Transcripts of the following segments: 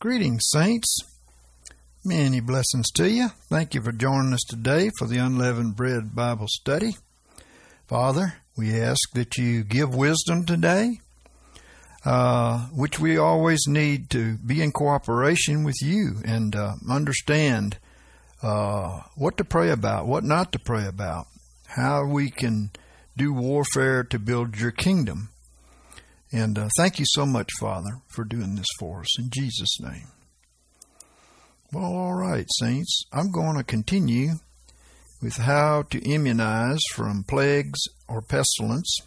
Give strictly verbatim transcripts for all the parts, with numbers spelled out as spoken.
Greetings, saints. Many blessings to you. Thank you for joining us today for the Unleavened Bread Bible Study. Father, we ask that you give wisdom today, uh, which we always need to be in cooperation with you and uh, understand uh, what to pray about, what not to pray about, how we can do warfare to build your kingdom. And uh, thank you so much, Father, for doing this for us. In Jesus' name. Well, all right, saints. I'm going to continue with how to immunize from plagues or pestilence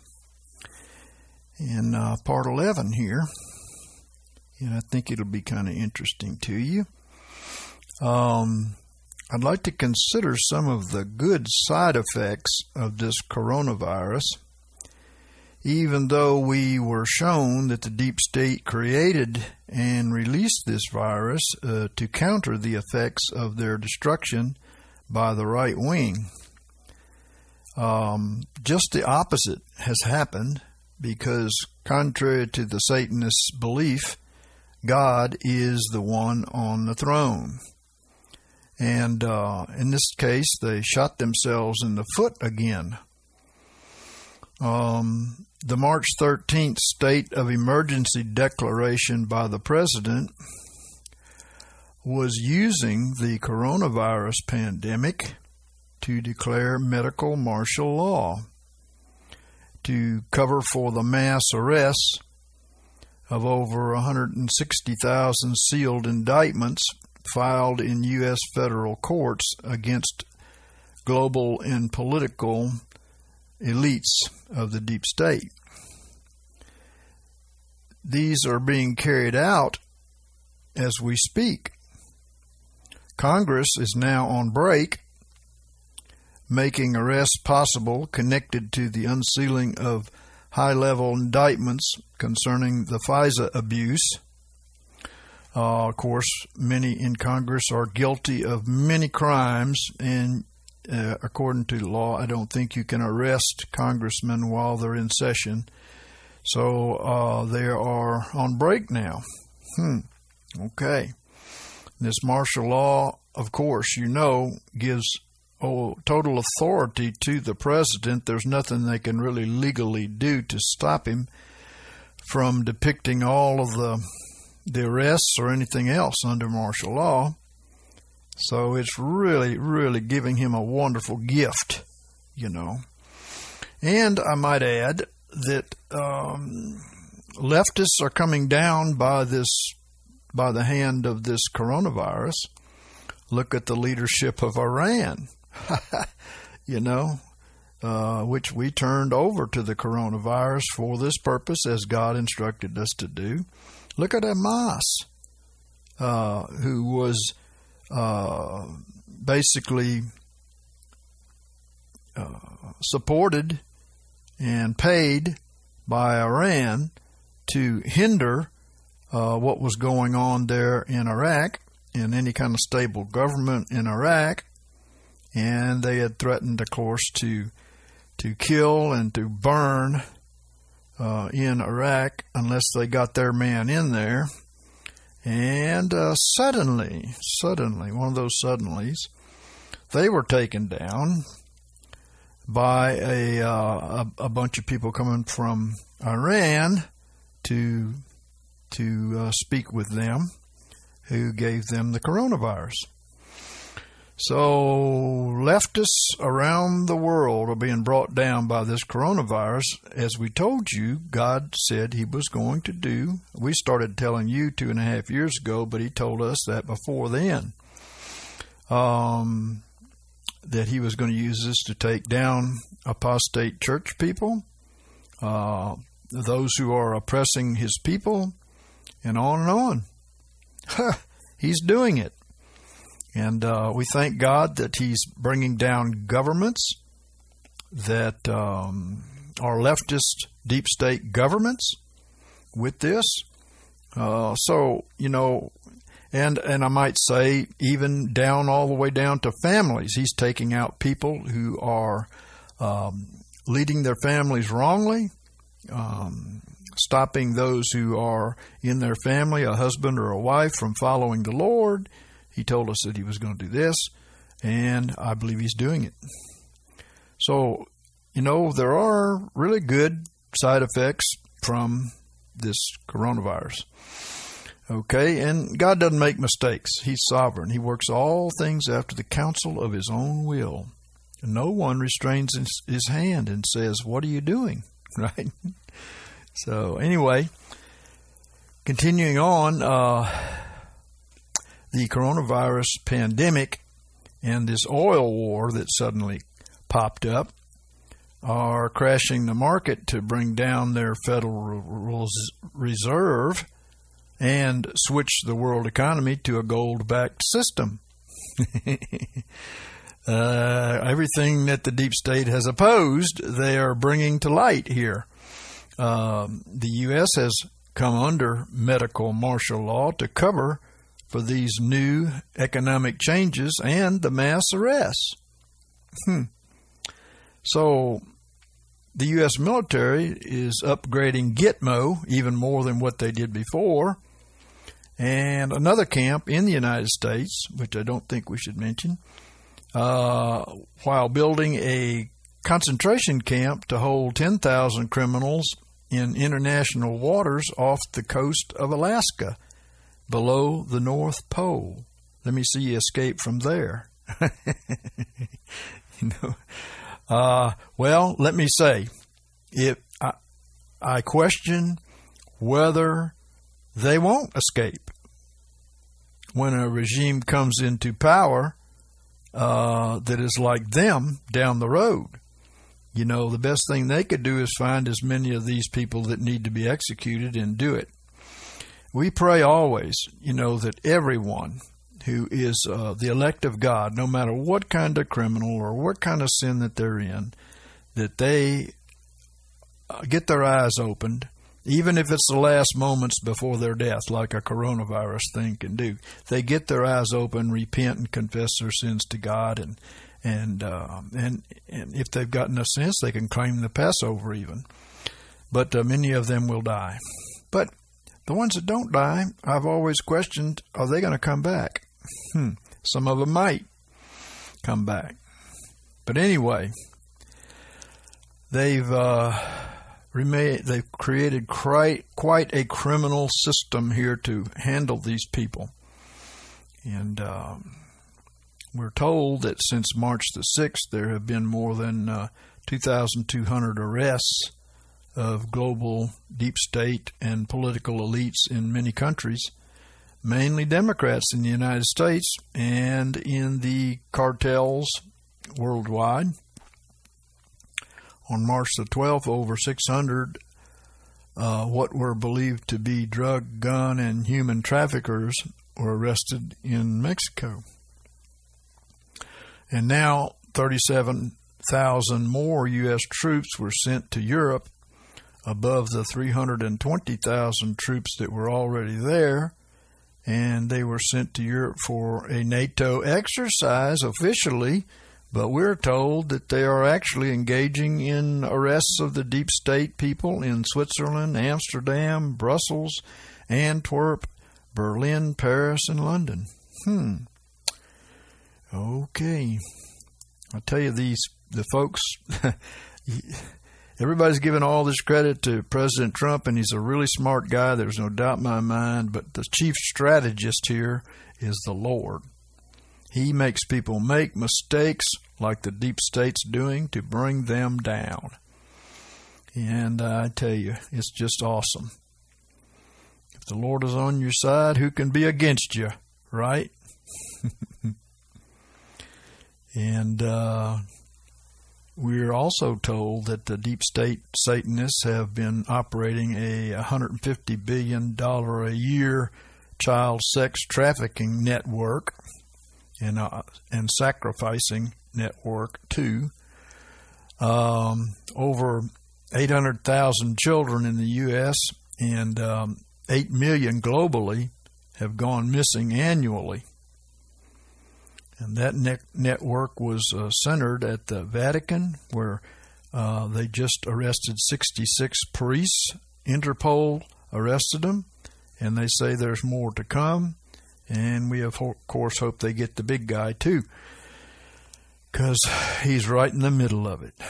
in uh, part eleven here. And I think it'll be kind of interesting to you. Um, I'd like to consider some of the good side effects of this coronavirus. Even though we were shown that the deep state created and released this virus uh, to counter the effects of their destruction by the right wing. Um, just the opposite has happened because, contrary to the Satanist's belief, God is the one on the throne. And uh, in this case, they shot themselves in the foot again. Um, the March thirteenth state of emergency declaration by the president was using the coronavirus pandemic to declare medical martial law to cover for the mass arrests of over one hundred sixty thousand sealed indictments filed in U S federal courts against global and political elites of the deep state. These are being carried out as we speak. Congress is now on break, making arrests possible connected to the unsealing of high-level indictments concerning the FISA abuse. Uh, of course, many in Congress are guilty of many crimes, and Uh, according to the law, I don't think you can arrest congressmen while they're in session. So uh, they are on break now. Hmm. Okay. This martial law, of course, you know, gives oh, total authority to the president. There's nothing they can really legally do to stop him from depicting all of the, the arrests or anything else under martial law. So it's really, really giving him a wonderful gift, you know. And I might add that um, leftists are coming down by this, by the hand of this coronavirus. Look at the leadership of Iran, you know, uh, which we turned over to the coronavirus for this purpose, as God instructed us to do. Look at Hamas, uh, who was Uh, basically uh, supported and paid by Iran to hinder uh, what was going on there in Iraq and any kind of stable government in Iraq. And they had threatened, of course, to to kill and to burn uh, in Iraq unless they got their man in there. And uh, suddenly, suddenly, one of those suddenlies, they were taken down by a, uh, a a bunch of people coming from Iran to to uh, speak with them, who gave them the coronavirus. So leftists around the world are being brought down by this coronavirus. As we told you, God said he was going to do. We started telling you two and a half years ago, but he told us that before then, um, that he was going to use this to take down apostate church people, uh, those who are oppressing his people, and on and on. He's doing it. And uh, we thank God that he's bringing down governments that um, are leftist deep state governments with this. Uh, so, you know, and, and I might say even down all the way down to families. He's taking out people who are um, leading their families wrongly, um, stopping those who are in their family, a husband or a wife, from following the Lord. He told us that he was going to do this, and I believe he's doing it. So, you know, there are really good side effects from this coronavirus. Okay, and God doesn't make mistakes. He's sovereign. He works all things after the counsel of his own will. And no one restrains his, his hand and says, "What are you doing?" Right? So anyway, continuing on, uh, the coronavirus pandemic and this oil war that suddenly popped up are crashing the market to bring down their Federal Reserve and switch the world economy to a gold-backed system. uh, everything that the deep state has opposed, they are bringing to light here. Uh, the U S has come under medical martial law to cover for these new economic changes and the mass arrests. Hmm. So the U S military is upgrading Gitmo even more than what they did before. And another camp in the United States, which I don't think we should mention, uh, while building a concentration camp to hold ten thousand criminals in international waters off the coast of Alaska, below the North Pole. Let me see you escape from there. you know, uh, well, let me say, if I, I question whether they won't escape when a regime comes into power uh, that is like them down the road. You know, the best thing they could do is find as many of these people that need to be executed and do it. We pray always, you know, that everyone who is uh, the elect of God, no matter what kind of criminal or what kind of sin that they're in, that they uh, get their eyes opened, even if it's the last moments before their death, like a coronavirus thing can do. They get their eyes open, repent, and confess their sins to God, and and uh, and and if they've got enough sense, they can claim the Passover even. But uh, many of them will die. But the ones that don't die, I've always questioned, are they going to come back? Hmm. Some of them might come back. But anyway, they've uh, remain, they've created quite, quite a criminal system here to handle these people. And um, we're told that since March the sixth, there have been more than uh, two thousand two hundred arrests of global deep state and political elites in many countries, mainly Democrats in the United States and in the cartels worldwide. On March the twelfth, over six hundred uh, what were believed to be drug, gun, and human traffickers were arrested in Mexico. And now thirty-seven thousand more U S troops were sent to Europe, above the three hundred twenty thousand troops that were already there, and they were sent to Europe for a NATO exercise officially, but we're told that they are actually engaging in arrests of the deep state people in Switzerland, Amsterdam, Brussels, Antwerp, Berlin, Paris, and London. Hmm. Okay. I tell you, these the folks... Everybody's giving all this credit to President Trump, and he's a really smart guy. There's no doubt in my mind. But the chief strategist here is the Lord. He makes people make mistakes like the deep state's doing to bring them down. And I tell you, it's just awesome. If the Lord is on your side, who can be against you, right? and... uh We're also told that the deep state Satanists have been operating a one hundred fifty billion dollars a year child sex trafficking network and uh, and sacrificing network too. Um, over eight hundred thousand children in the U S and um, eight million globally have gone missing annually. And that net network was uh, centered at the Vatican, where uh, they just arrested sixty-six priests Interpol arrested them, and they say there's more to come. And we, of course, hope they get the big guy, too, because he's right in the middle of it.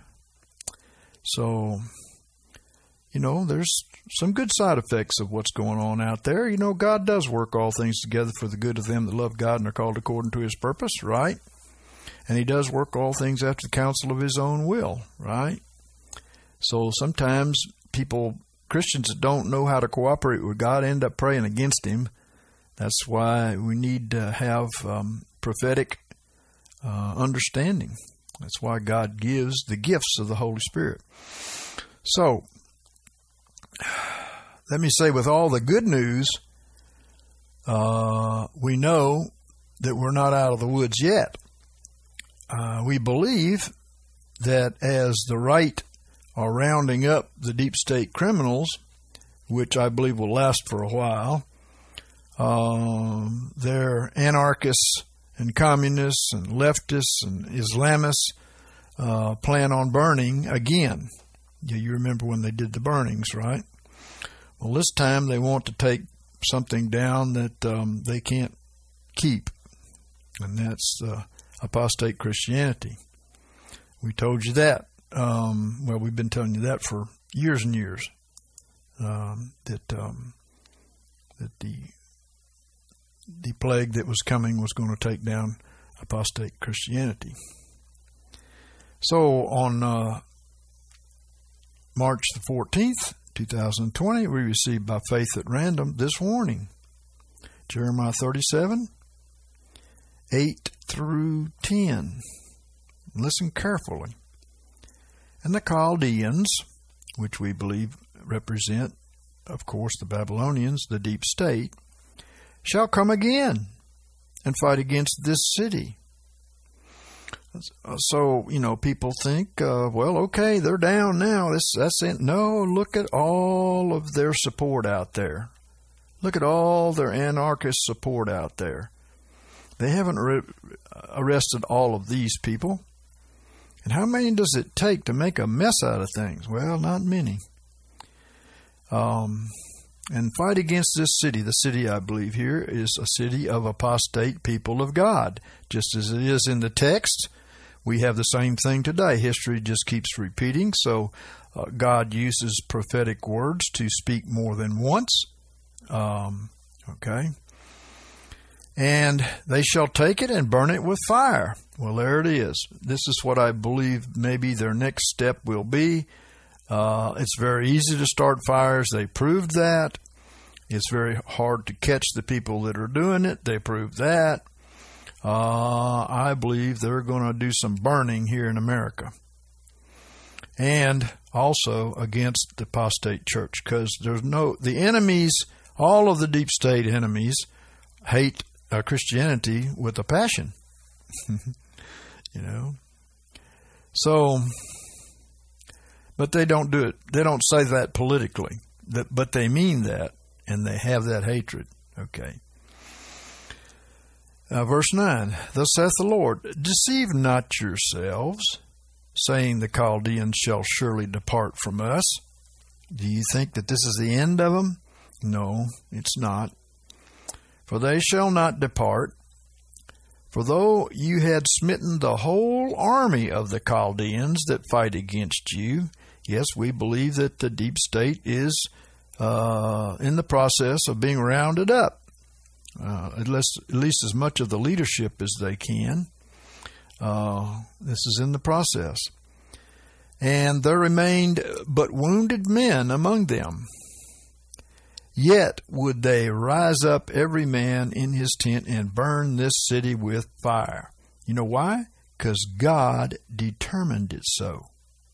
So, you know, there's some good side effects of what's going on out there. You know, God does work all things together for the good of them that love God and are called according to his purpose, right? And he does work all things after the counsel of his own will, right? So sometimes people, Christians that don't know how to cooperate with God, end up praying against him. That's why we need to have um, prophetic uh, understanding. That's why God gives the gifts of the Holy Spirit. So, let me say, with all the good news, uh, we know that we're not out of the woods yet. Uh, we believe that as the right are rounding up the deep state criminals, which I believe will last for a while, um, they're anarchists and communists and leftists and Islamists uh, plan on burning again. Yeah, you remember when they did the burnings, right? Well, this time they want to take something down that um, they can't keep, and that's uh, apostate Christianity. We told you that. Um, well, we've been telling you that for years and years, um, that um, that the the plague that was coming was going to take down apostate Christianity. So on uh, March the fourteenth, two thousand twenty, we received by faith at random this warning. Jeremiah thirty-seven, eight through ten. Listen carefully. And the Chaldeans, which we believe represent, of course, the Babylonians, the deep state, shall come again and fight against this city. So, you know, people think, uh, well, okay, they're down now. This, that's it. No, look at all of their support out there. Look at all their anarchist support out there. They haven't re- arrested all of these people. And how many does it take to make a mess out of things? Well, not many. Um, and fight against this city. The city, I believe, here is a city of apostate people of God. Just as it is in the text, we have the same thing today. History just keeps repeating. So uh, God uses prophetic words to speak more than once. Um, okay. And they shall take it and burn it with fire. Well, there it is. This is what I believe maybe their next step will be. Uh, it's very easy to start fires. They proved that. It's very hard to catch the people that are doing it. They proved that. Uh, I believe they're going to do some burning here in America. And also against the apostate church, because there's no, the enemies, all of the deep state enemies hate uh, Christianity with a passion. You know. So, but they don't do it. They don't say that politically, that, but they mean that, and they have that hatred. Okay. Uh, verse nine, thus saith the Lord, deceive not yourselves, saying the Chaldeans shall surely depart from us. Do you think that this is the end of them? No, it's not. For they shall not depart. For though you had smitten the whole army of the Chaldeans that fight against you, yes, we believe that the deep state is uh, in the process of being rounded up. Uh, at least, at least as much of the leadership as they can. Uh, this is in the process. And there remained but wounded men among them. Yet would they rise up every man in his tent and burn this city with fire. You know why? Because God determined it so.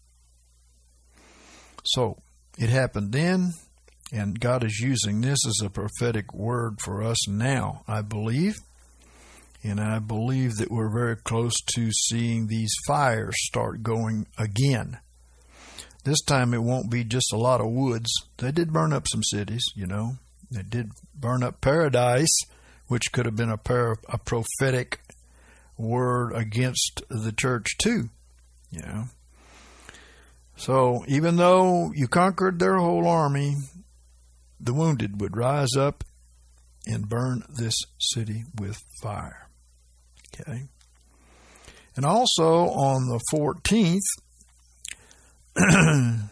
So, it happened then. And God is using this as a prophetic word for us now, I believe. And I believe that we're very close to seeing these fires start going again. This time it won't be just a lot of woods. They did burn up some cities, you know. They did burn up Paradise, which could have been a, par- a prophetic word against the church too, you know. So even though you conquered their whole army, the wounded would rise up and burn this city with fire. Okay. And also on the fourteenth, uh,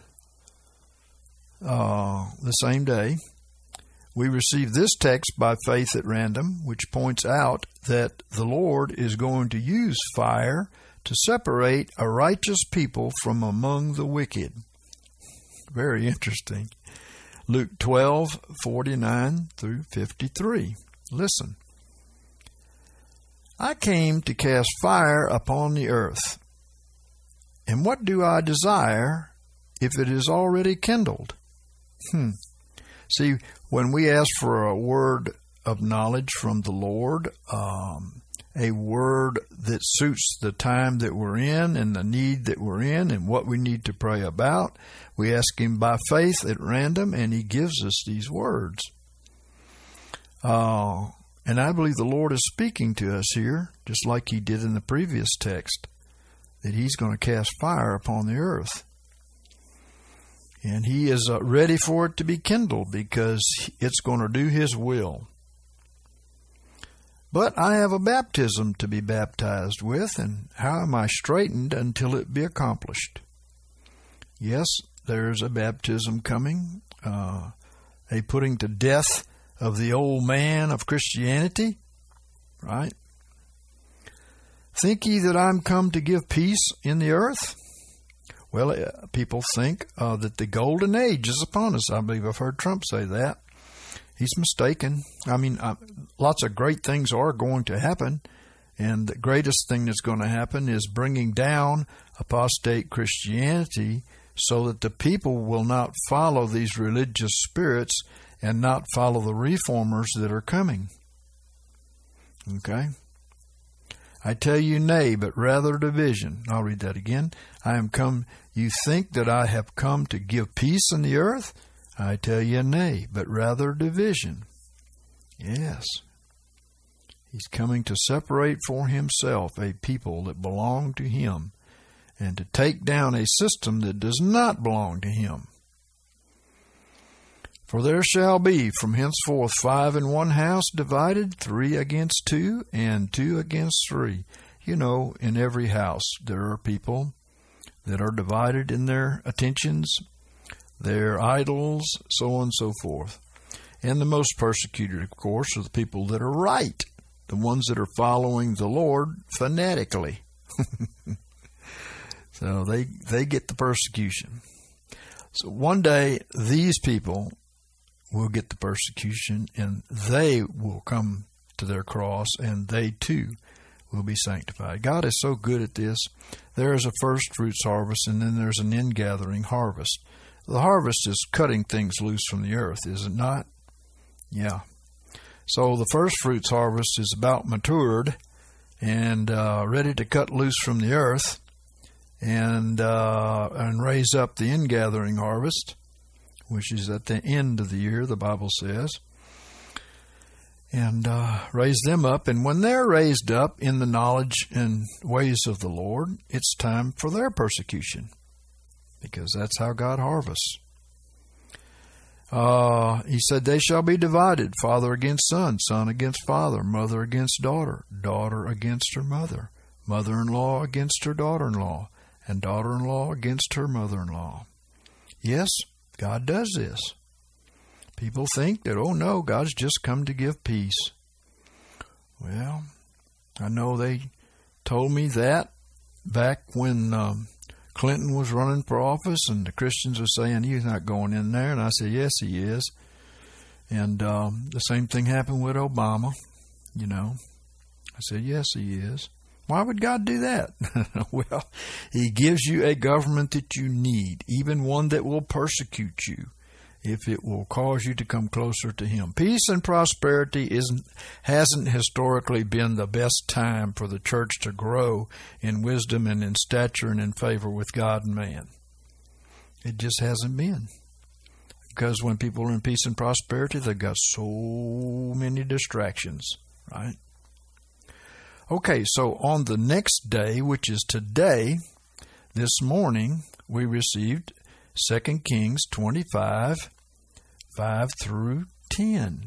the same day, we receive this text by faith at random, which points out that the Lord is going to use fire to separate a righteous people from among the wicked. Very interesting. Luke twelve, forty-nine through fifty-three. Listen. I came to cast fire upon the earth. And what do I desire if it is already kindled? Hmm. See, when we ask for a word of knowledge from the Lord, um, a word that suits the time that we're in and the need that we're in and what we need to pray about, we ask Him by faith at random, and He gives us these words. Uh, and I believe the Lord is speaking to us here, just like He did in the previous text, that He's going to cast fire upon the earth. And He is uh, ready for it to be kindled because it's going to do His will. But I have a baptism to be baptized with, and how am I straitened until it be accomplished? Yes, there's a baptism coming, uh, a putting to death of the old man of Christianity, right? Think ye that I'm come to give peace in the earth? Well, uh, people think uh, that the golden age is upon us. I believe I've heard Trump say that. He's mistaken. I mean, uh, lots of great things are going to happen, and the greatest thing that's going to happen is bringing down apostate Christianity so that the people will not follow these religious spirits and not follow the reformers that are coming. Okay? I tell you nay, but rather division. I'll read that again. I am come, you think that I have come to give peace in the earth? I tell you nay, but rather division. Yes. He's coming to separate for Himself a people that belong to Him and to take down a system that does not belong to Him. For there shall be from henceforth five in one house divided, three against two, and two against three. You know, in every house there are people that are divided in their attentions, their idols, so on and so forth. And the most persecuted, of course, are the people that are right, the ones that are following the Lord fanatically. So they, they get the persecution. So one day, these people will get the persecution, and they will come to their cross, and they too will be sanctified. God is so good at this. There is a first fruits harvest, and then there's an in-gathering harvest. The harvest is cutting things loose from the earth, is it not? Yeah. So the first fruits harvest is about matured and uh, ready to cut loose from the earth and uh, and raise up the in-gathering harvest, which is at the end of the year, the Bible says, and uh, raise them up. And when they're raised up in the knowledge and ways of the Lord, it's time for their persecution, because that's how God harvests. Uh, he said, they shall be divided, father against son, son against father, mother against daughter, daughter against her mother, mother-in-law against her daughter-in-law, and daughter-in-law against her mother-in-law. Yes, God does this. People think that, oh no, God's just come to give peace. Well, I know they told me that back when um, Clinton was running for office, and the Christians were saying, he's not going in there. And I said, yes, he is. And um, the same thing happened with Obama, you know. I said, yes, he is. Why would God do that? Well, He gives you a government that you need, even one that will persecute you, if it will cause you to come closer to Him. Peace and prosperity isn't, hasn't historically been the best time for the church to grow in wisdom and in stature and in favor with God and man. It just hasn't been. Because when people are in peace and prosperity, they've got so many distractions, right? Okay, so on the next day, which is today, this morning, we received Second Kings twenty-five, five through ten.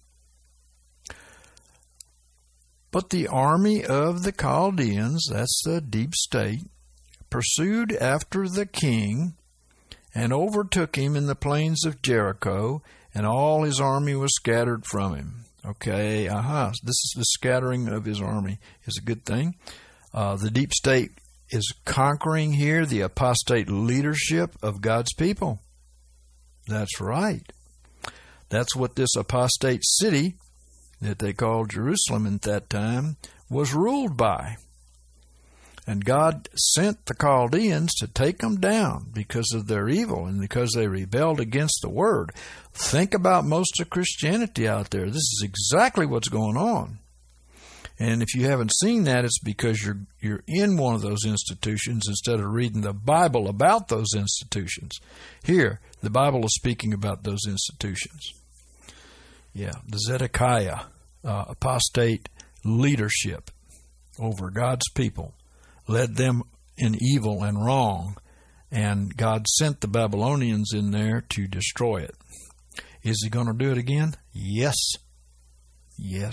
But the army of the Chaldeans, that's the deep state, pursued after the king and overtook him in the plains of Jericho, and all his army was scattered from him. Okay, aha, this is the scattering of his army is a good thing. Uh, the deep state is conquering here the apostate leadership of God's people. That's right. That's what this apostate city that they called Jerusalem at that time was ruled by. And God sent the Chaldeans to take them down because of their evil and because they rebelled against the Word. Think about most of Christianity out there. This is exactly what's going on. And if you haven't seen that, it's because you're you're in one of those institutions instead of reading the Bible about those institutions. Here, the Bible is speaking about those institutions. Yeah, the Zedekiah uh, apostate leadership over God's people led them in evil and wrong, and God sent the Babylonians in there to destroy it. Is he going to do it again? Yes. Yes.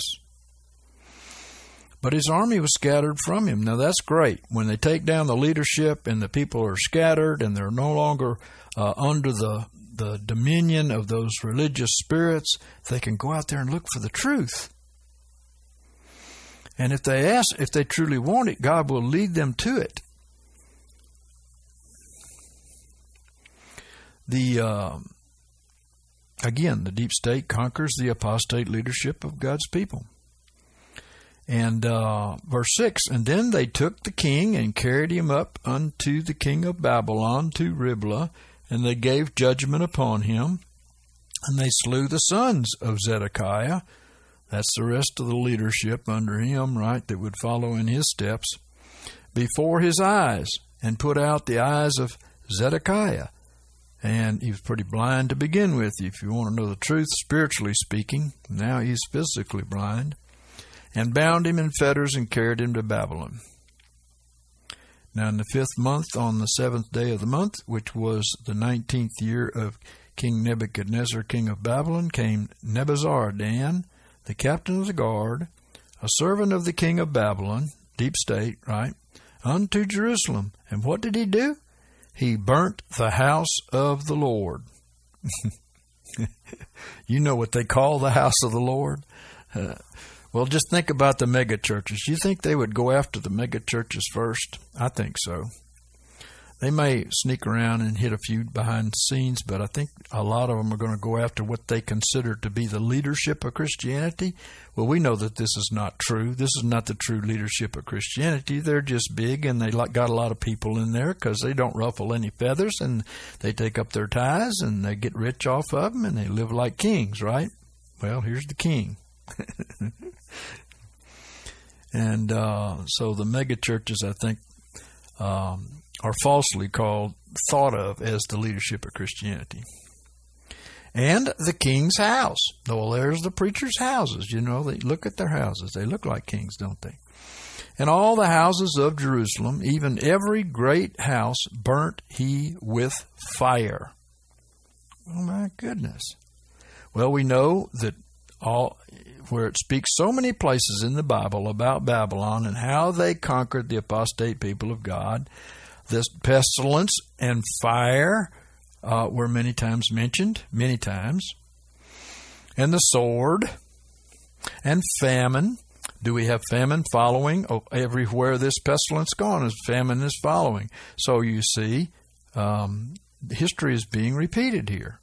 But his army was scattered from him. Now that's great. When they take down the leadership and the people are scattered and they're no longer uh, under the, the dominion of those religious spirits, they can go out there and look for the truth. And if they ask, if they truly want it, God will lead them to it. The uh, again, the deep state conquers the apostate leadership of God's people. And uh, verse six, and then they took the king and carried him up unto the king of Babylon to Riblah, and they gave judgment upon him, and they slew the sons of Zedekiah. That's the rest of the leadership under him, right, that would follow in his steps, before his eyes, and put out the eyes of Zedekiah. And he was pretty blind to begin with, if you want to know the truth, spiritually speaking. Now he's physically blind. And bound him in fetters and carried him to Babylon. Now in the fifth month, on the seventh day of the month, which was the nineteenth year of King Nebuchadnezzar, king of Babylon, came Nebuzaradan, the captain of the guard, a servant of the king of Babylon, deep state, right, unto Jerusalem. And what did he do? He burnt the house of the Lord. You know what they call the house of the Lord? Uh, well, just think about the mega churches. You think they would go after the mega churches first? I think so. They may sneak around and hit a few behind the scenes, but I think a lot of them are going to go after what they consider to be the leadership of Christianity. Well, we know that this is not true. This is not the true leadership of Christianity. They're just big, and they got a lot of people in there because they don't ruffle any feathers, and they take up their tithes, and they get rich off of them, and they live like kings, right? Well, here's the king. And uh, so the mega churches, I think, um, are falsely called, thought of as the leadership of Christianity. And the king's house. Well, there's the preachers' houses. You know, they look at their houses. They look like kings, don't they? And all the houses of Jerusalem, even every great house, burnt he with fire. Oh, my goodness. Well, we know that all where it speaks so many places in the Bible about Babylon and how they conquered the apostate people of God, this pestilence and fire uh, were many times mentioned, many times. And the sword and famine. Do we have famine following? Oh, everywhere this pestilence gone, is famine is following. So you see, um, history is being repeated here.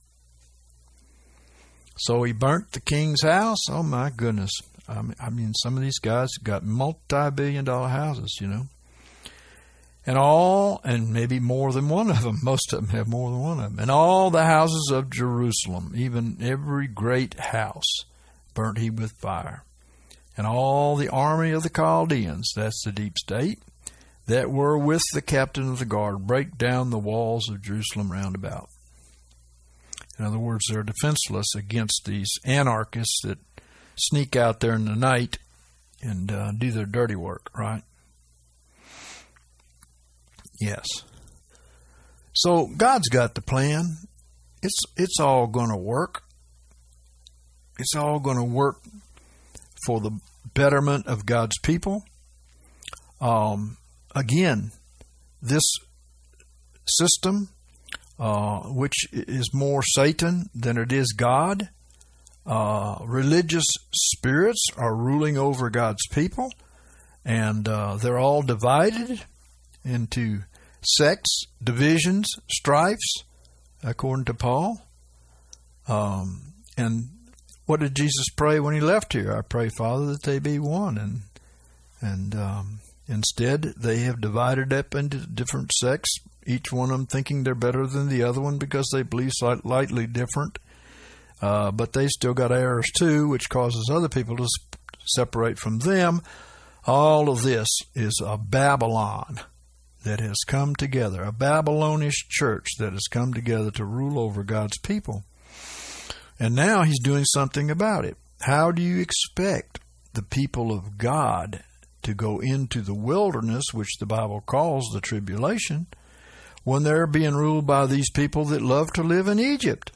So he burnt the king's house. Oh, my goodness. I mean, I mean some of these guys got multi-billion dollar houses, you know. And all, and maybe more than one of them, most of them have more than one of them, and all the houses of Jerusalem, even every great house, burnt he with fire. And all the army of the Chaldeans, that's the deep state, that were with the captain of the guard, break down the walls of Jerusalem round about. In other words, they're defenseless against these anarchists that sneak out there in the night and uh, do their dirty work, right? Yes. So God's got the plan. It's it's all going to work. It's all going to work for the betterment of God's people. Um, again, this system, uh, which is more Satan than it is God, uh, religious spirits are ruling over God's people, and uh, they're all divided into sects, divisions, strifes, according to Paul. Um, and what did Jesus pray when he left here? I pray, Father, that they be one. And and um, instead, they have divided up into different sects, each one of them thinking they're better than the other one because they believe slightly different. Uh, but they still got errors too, which causes other people to separate from them. All of this is a Babylon that has come together, a Babylonish church that has come together to rule over God's people. And now he's doing something about it. How do you expect the people of God to go into the wilderness, which the Bible calls the tribulation, when they're being ruled by these people that love to live in Egypt?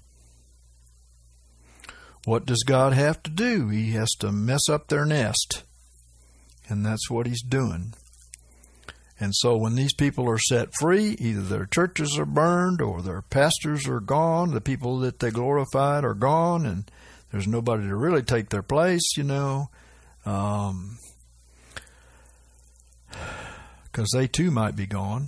What does God have to do? He has to mess up their nest. And that's what he's doing. And so when these people are set free, either their churches are burned or their pastors are gone, the people that they glorified are gone, and there's nobody to really take their place, you know, um, because they too might be gone.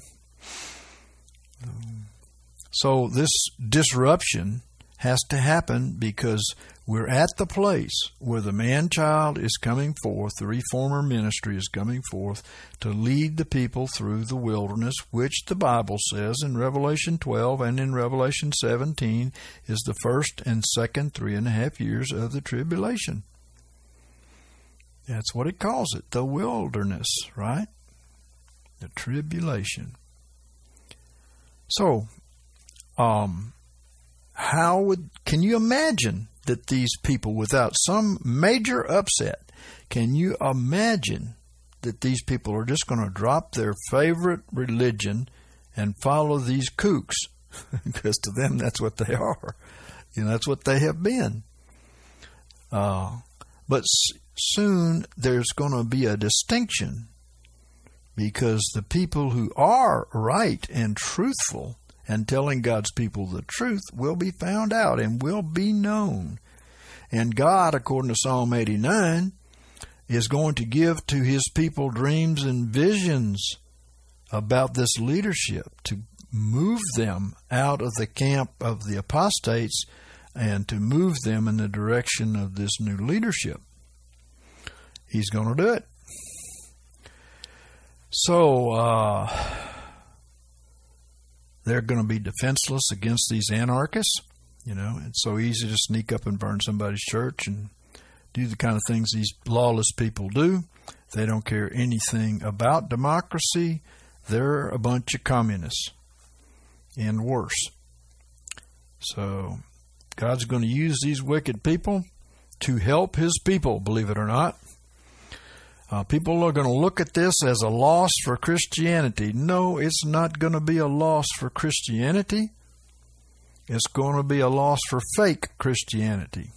So this disruption has to happen because we're at the place where the man-child is coming forth, the reformer ministry is coming forth to lead the people through the wilderness, which the Bible says in Revelation twelve and in Revelation seventeen is the first and second three and a half years of the tribulation. That's what it calls it, the wilderness, right? The tribulation. So, um, how would, can you imagine that these people, without some major upset, can you imagine that these people are just going to drop their favorite religion and follow these kooks? Because to them, that's what they are. You know, that's what they have been. Uh, but s- soon there's going to be a distinction, because the people who are right and truthful and telling God's people the truth will be found out and will be known. And God, according to Psalm eighty-nine, is going to give to his people dreams and visions about this leadership to move them out of the camp of the apostates and to move them in the direction of this new leadership. He's going to do it. So, uh, they're going to be defenseless against these anarchists. You know, it's so easy to sneak up and burn somebody's church and do the kind of things these lawless people do. They don't care anything about democracy. They're a bunch of communists and worse. So God's going to use these wicked people to help his people, believe it or not. Uh, people are going to look at this as a loss for Christianity. No, it's not going to be a loss for Christianity. It's going to be a loss for fake Christianity.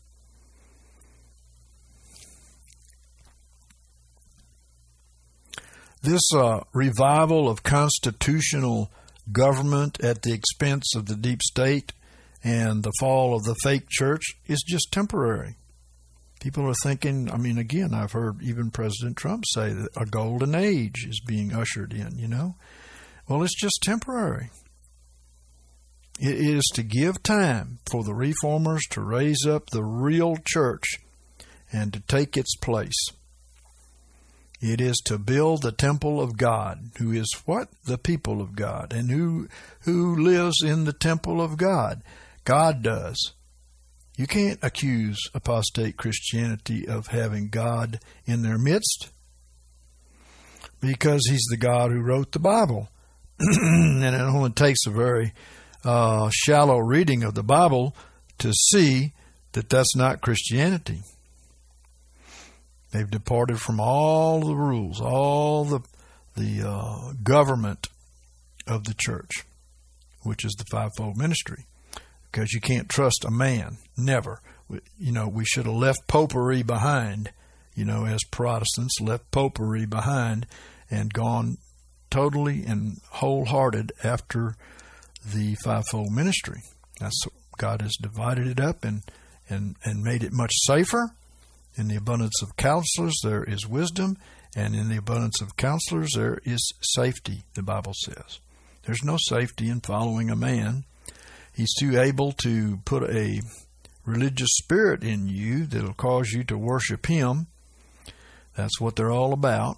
This uh, revival of constitutional government at the expense of the deep state and the fall of the fake church is just temporary. People are thinking, I mean, again, I've heard even President Trump say that a golden age is being ushered in, you know. Well, it's just temporary. It is to give time for the reformers to raise up the real church and to take its place. It is to build the temple of God, who is what? The people of God. And who who lives in the temple of God? God does. You can't accuse apostate Christianity of having God in their midst, because he's the God who wrote the Bible. And it only takes a very uh, shallow reading of the Bible to see that that's not Christianity. They've departed from all the rules, all the the uh, government of the church. which is the fivefold ministry, because you can't trust a man. Never. You know, we should have left popery behind, you know, as Protestants, left popery behind and gone totally and wholehearted after the fivefold ministry. That's God has divided it up and, and, and made it much safer. In the abundance of counselors, there is wisdom, and in the abundance of counselors, there is safety, the Bible says. There's no safety in following a man. He's too able to put a religious spirit in you that'll cause you to worship him. That's what they're all about.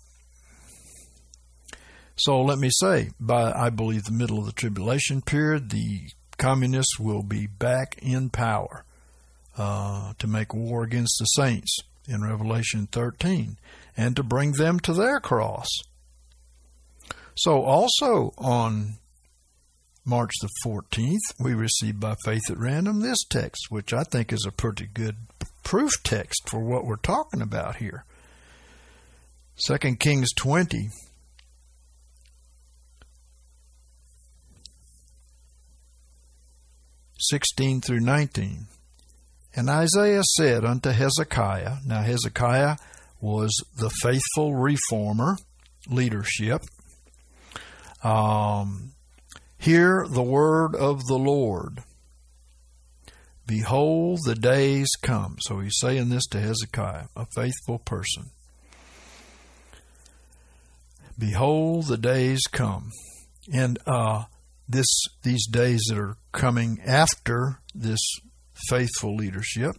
So let me say, by, I believe, the middle of the tribulation period, the communists will be back in power uh, to make war against the saints in Revelation thirteen and to bring them to their cross. So also on March the fourteenth, we received by faith at random this text, which I think is a pretty good proof text for what we're talking about here. Second Kings twenty. sixteen through nineteen. And Isaiah said unto Hezekiah, now Hezekiah was the faithful reformer leadership. Um, hear the word of the Lord. Behold, the days come. So he's saying this to Hezekiah, a faithful person. Behold, the days come. And uh, this these days that are coming after this faithful leadership,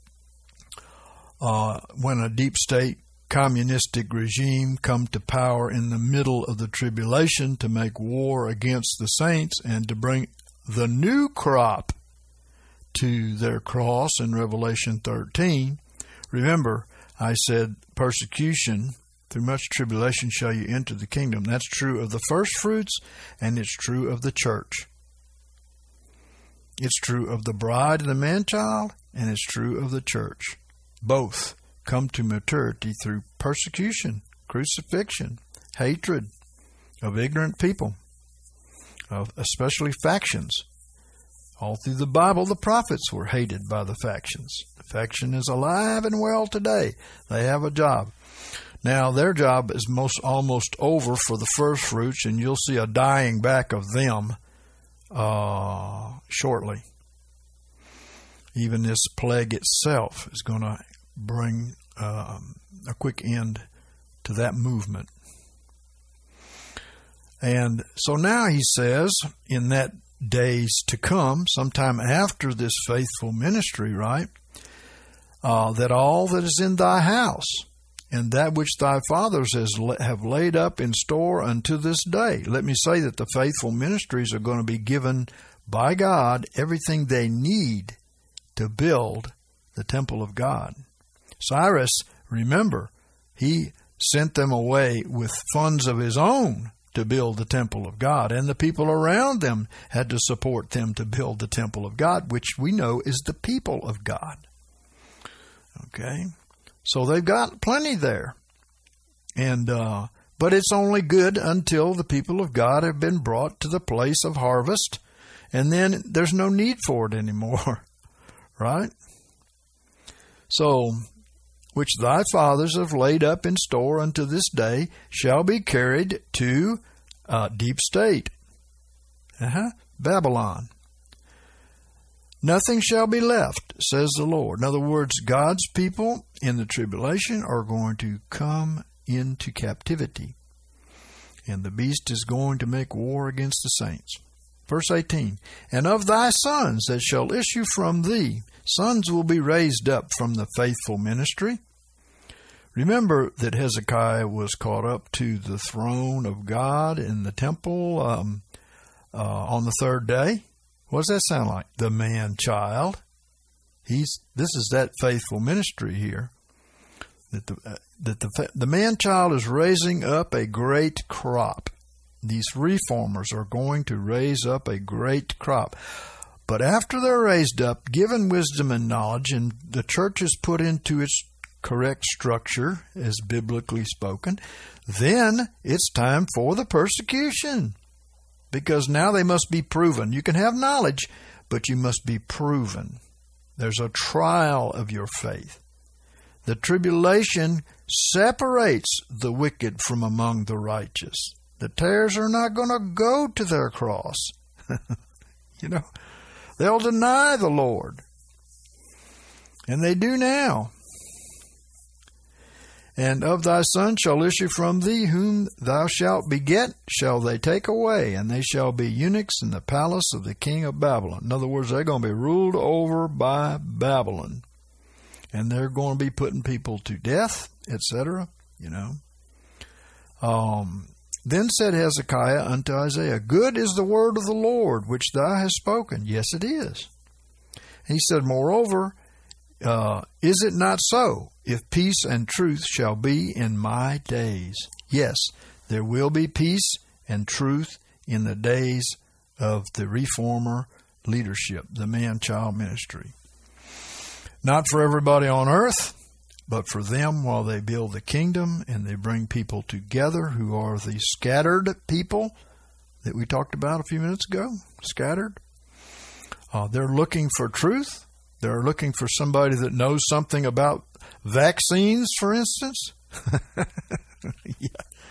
uh, when a deep state communistic regime come to power in the middle of the tribulation to make war against the saints and to bring the new crop to their cross in Revelation thirteen. Remember, I said persecution, through much tribulation shall you enter the kingdom. That's true of the first fruits, and it's true of the church. It's true of the bride and the man-child, and it's true of the church. Both come to maturity through persecution, crucifixion, hatred of ignorant people, of especially factions. All through the Bible, the prophets were hated by the factions. The faction is alive and well today. They have a job. Now, their job is most almost over for the first fruits, and you'll see a dying back of them uh, shortly. Even this plague itself is going to bring um, a quick end to that movement. And so now he says, in that days to come, sometime after this faithful ministry, right, uh, that all that is in thy house, and that which thy fathers has, have laid up in store unto this day. Let me say that the faithful ministries are going to be given by God everything they need to build the temple of God. Cyrus, remember, he sent them away with funds of his own to build the temple of God, and the people around them had to support them to build the temple of God, which we know is the people of God. Okay? So they've got plenty there. And uh, but it's only good until the people of God have been brought to the place of harvest, and then there's no need for it anymore. Right? So, which thy fathers have laid up in store unto this day shall be carried to uh, deep state. Uh-huh. Babylon. Nothing shall be left, says the Lord. In other words, God's people in the tribulation are going to come into captivity. And the beast is going to make war against the saints. Verse eighteen, and of thy sons that shall issue from thee, sons will be raised up from the faithful ministry. Remember that Hezekiah was caught up to the throne of God in the temple um, uh, on the third day. What does that sound like? The man-child. He's. This is that faithful ministry here. That the uh, that the the man-child is raising up a great crop. These reformers are going to raise up a great crop. But after they're raised up, given wisdom and knowledge, and the church is put into its correct structure, as biblically spoken, then it's time for the persecution. because now they must be proven. You can have knowledge, but you must be proven. There's a trial of your faith. The tribulation separates the wicked from among the righteous. The tares are not going to go to their cross. You know, they'll deny the Lord. And they do now. And of thy son shall issue from thee, whom thou shalt beget, shall they take away, and they shall be eunuchs in the palace of the king of Babylon. In other words, they're going to be ruled over by Babylon. And they're going to be putting people to death, et cetera, you know. Um, then said Hezekiah unto Isaiah, Good is the word of the Lord, which thou hast spoken. Yes, it is. He said, Moreover, uh, is it not so, if peace and truth shall be in my days? Yes, there will be peace and truth in the days of the reformer leadership, the man-child ministry. Not for everybody on earth, but for them while they build the kingdom and they bring people together who are the scattered people that we talked about a few minutes ago, scattered. Uh, they're looking for truth. They're looking for somebody that knows something about vaccines, for instance. Yeah.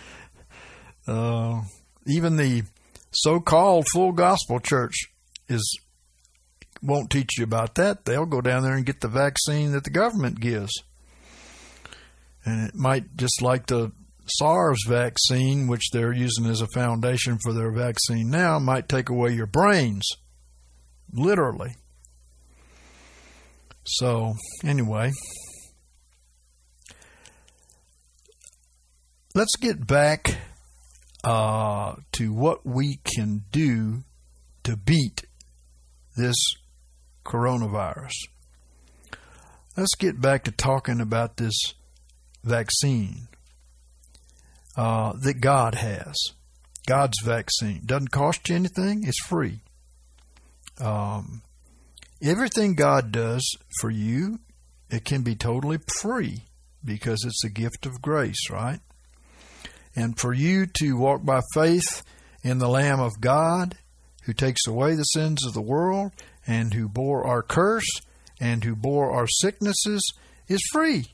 uh, even the so-called full gospel church is won't teach you about that. They'll go down there and get the vaccine that the government gives. And it might, just like the SARS vaccine, which they're using as a foundation for their vaccine now, might take away your brains. Literally. So, anyway. Let's get back uh, to what we can do to beat this coronavirus. Let's get back to talking about this vaccine uh, that God has. God's vaccine. Doesn't cost you anything. It's free. Um, everything God does for you, it can be totally free because it's a gift of grace, right? And for you to walk by faith in the Lamb of God, who takes away the sins of the world, and who bore our curse, and who bore our sicknesses, is free.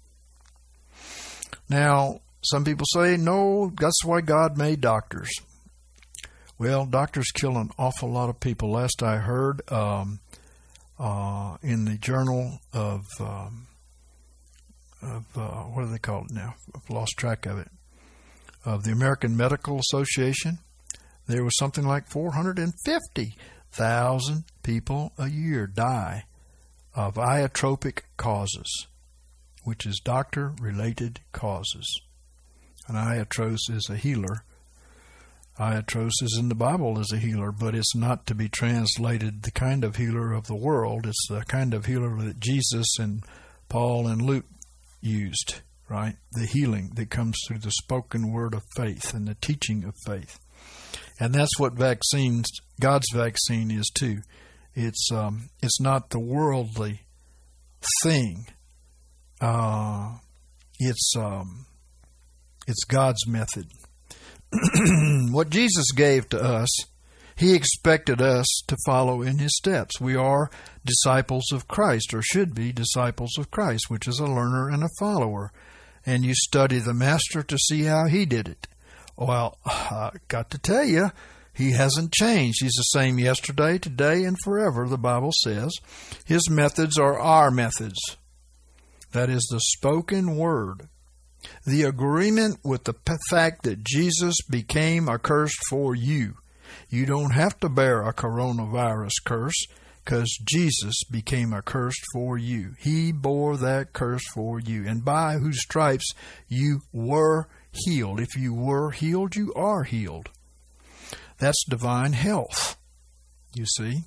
Now, some people say, no, that's why God made doctors. Well, doctors kill an awful lot of people. Last I heard, um, uh, in the Journal of, um, of uh, what do they call it now? I've lost track of it. Of the American Medical Association, there was something like four hundred fifty thousand people a year die of iotropic causes, which is doctor-related causes. An iotros is a healer. Iotros is in the Bible as a healer, but it's not to be translated the kind of healer of the world. It's the kind of healer that Jesus and Paul and Luke used, right? The healing that comes through the spoken word of faith and the teaching of faith. And that's what vaccines, God's vaccine is too. It's um, it's not the worldly thing. Uh, it's um, it's God's method. What Jesus gave to us, He expected us to follow in His steps. We are disciples of Christ, or should be disciples of Christ, which is a learner and a follower. And you study the Master to see how He did it. Well, I got to tell you, He hasn't changed. He's the same yesterday, today, and forever, the Bible says. His methods are our methods. That is the spoken word. The agreement with the fact that Jesus became a curse for you. You don't have to bear a coronavirus curse because Jesus became a curse for you. He bore that curse for you. And by whose stripes you were healed. If you were healed, you are healed. That's divine health, you see.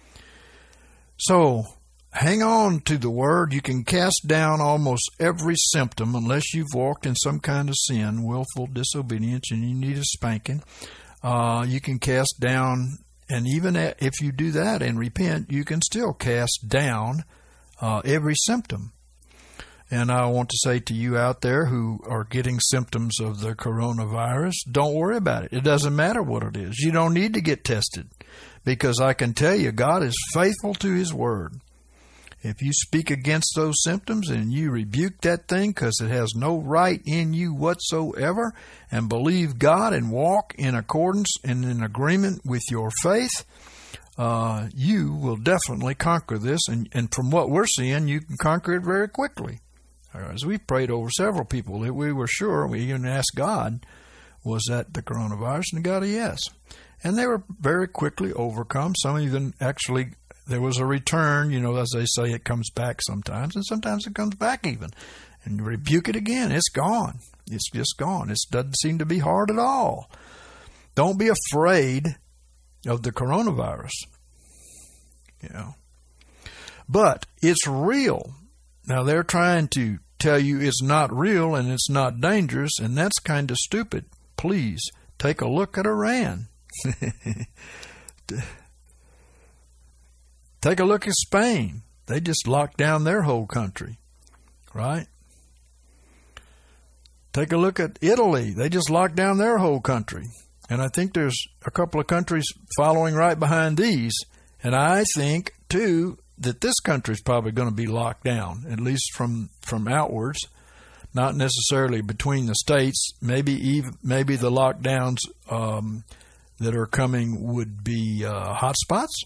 So, hang on to the word. You can cast down almost every symptom unless you've walked in some kind of sin, willful disobedience, and you need a spanking. Uh, you can cast down, and even if you do that and repent, you can still cast down uh, every symptom. And I want to say to you out there who are getting symptoms of the coronavirus, don't worry about it. It doesn't matter what it is. You don't need to get tested, because I can tell you God is faithful to His word. If you speak against those symptoms and you rebuke that thing because it has no right in you whatsoever, and believe God and walk in accordance and in agreement with your faith, uh, you will definitely conquer this. And, and from what we're seeing, you can conquer it very quickly. As we prayed over several people that we were sure, we even asked God, was that the coronavirus? And God, yes. And they were very quickly overcome. Some even actually, there was a return. You know, as they say, it comes back sometimes, and sometimes it comes back even. And you rebuke it again. It's gone. It's just gone. It doesn't seem to be hard at all. Don't be afraid of the coronavirus. You know. But it's real. Now, they're trying to tell you it's not real and it's not dangerous, and that's kind of stupid. Please, take a look at Iran. Take a look at Spain. They just locked down their whole country, right? Take a look at Italy. They just locked down their whole country. And I think there's a couple of countries following right behind these. And I think, too, that this country is probably going to be locked down, at least from, from outwards, not necessarily between the states. Maybe even maybe the lockdowns um, that are coming would be uh, hot spots,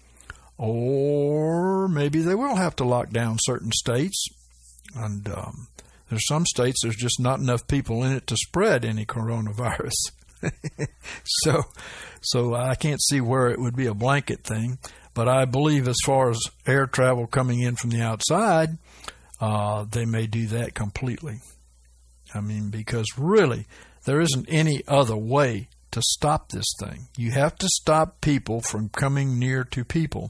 or maybe they will have to lock down certain states. And um, there's some states there's just not enough people in it to spread any coronavirus. so, so I can't see where it would be a blanket thing. But I believe as far as air travel coming in from the outside, uh, they may do that completely. I mean, because really, there isn't any other way to stop this thing. You have to stop people from coming near to people.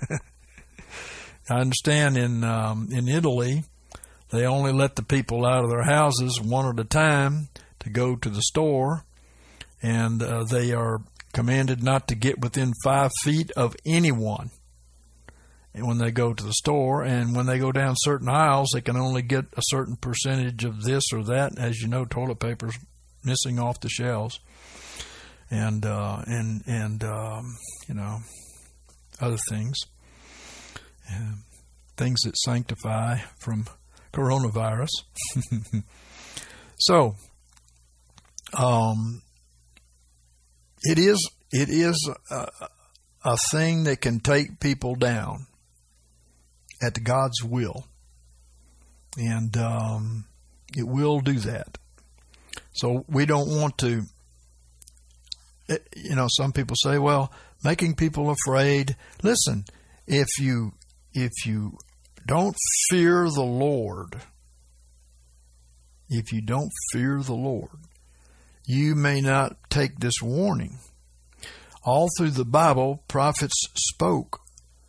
I understand in um, in Italy, they only let the people out of their houses one at a time to go to the store, and uh, they are commanded not to get within five feet of anyone and when they go to the store. And when they go down certain aisles, they can only get a certain percentage of this or that. As you know, toilet paper's missing off the shelves, and uh, and and um, you know, other things, uh, things that sanctify from coronavirus. So, um. It is it is a, a thing that can take people down at God's will, and um, it will do that. So we don't want to, you know, some people say, well, making people afraid. Listen, if you if you don't fear the Lord, if you don't fear the Lord, you may not take this warning. All through the Bible, prophets spoke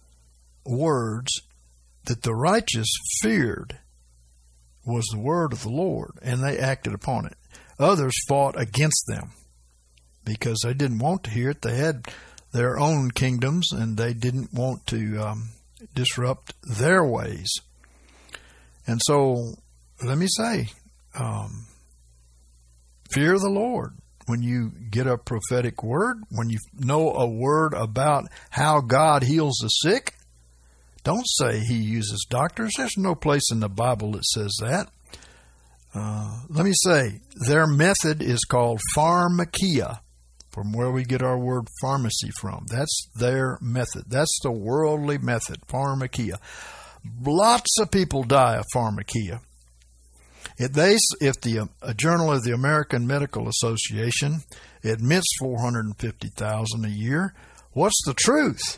words that the righteous feared was the word of the Lord, and they acted upon it. Others fought against them because they didn't want to hear it. They had their own kingdoms, and they didn't want to um, disrupt their ways. And so, let me say, um, fear the Lord. When you get a prophetic word, when you know a word about how God heals the sick, don't say He uses doctors. There's no place in the Bible that says that. Uh, let me say, their method is called pharmakia, from where we get our word pharmacy from. That's their method. That's the worldly method, pharmakia. Lots of people die of pharmakia. If they, if the a Journal of the American Medical Association admits four hundred fifty thousand a year, what's the truth?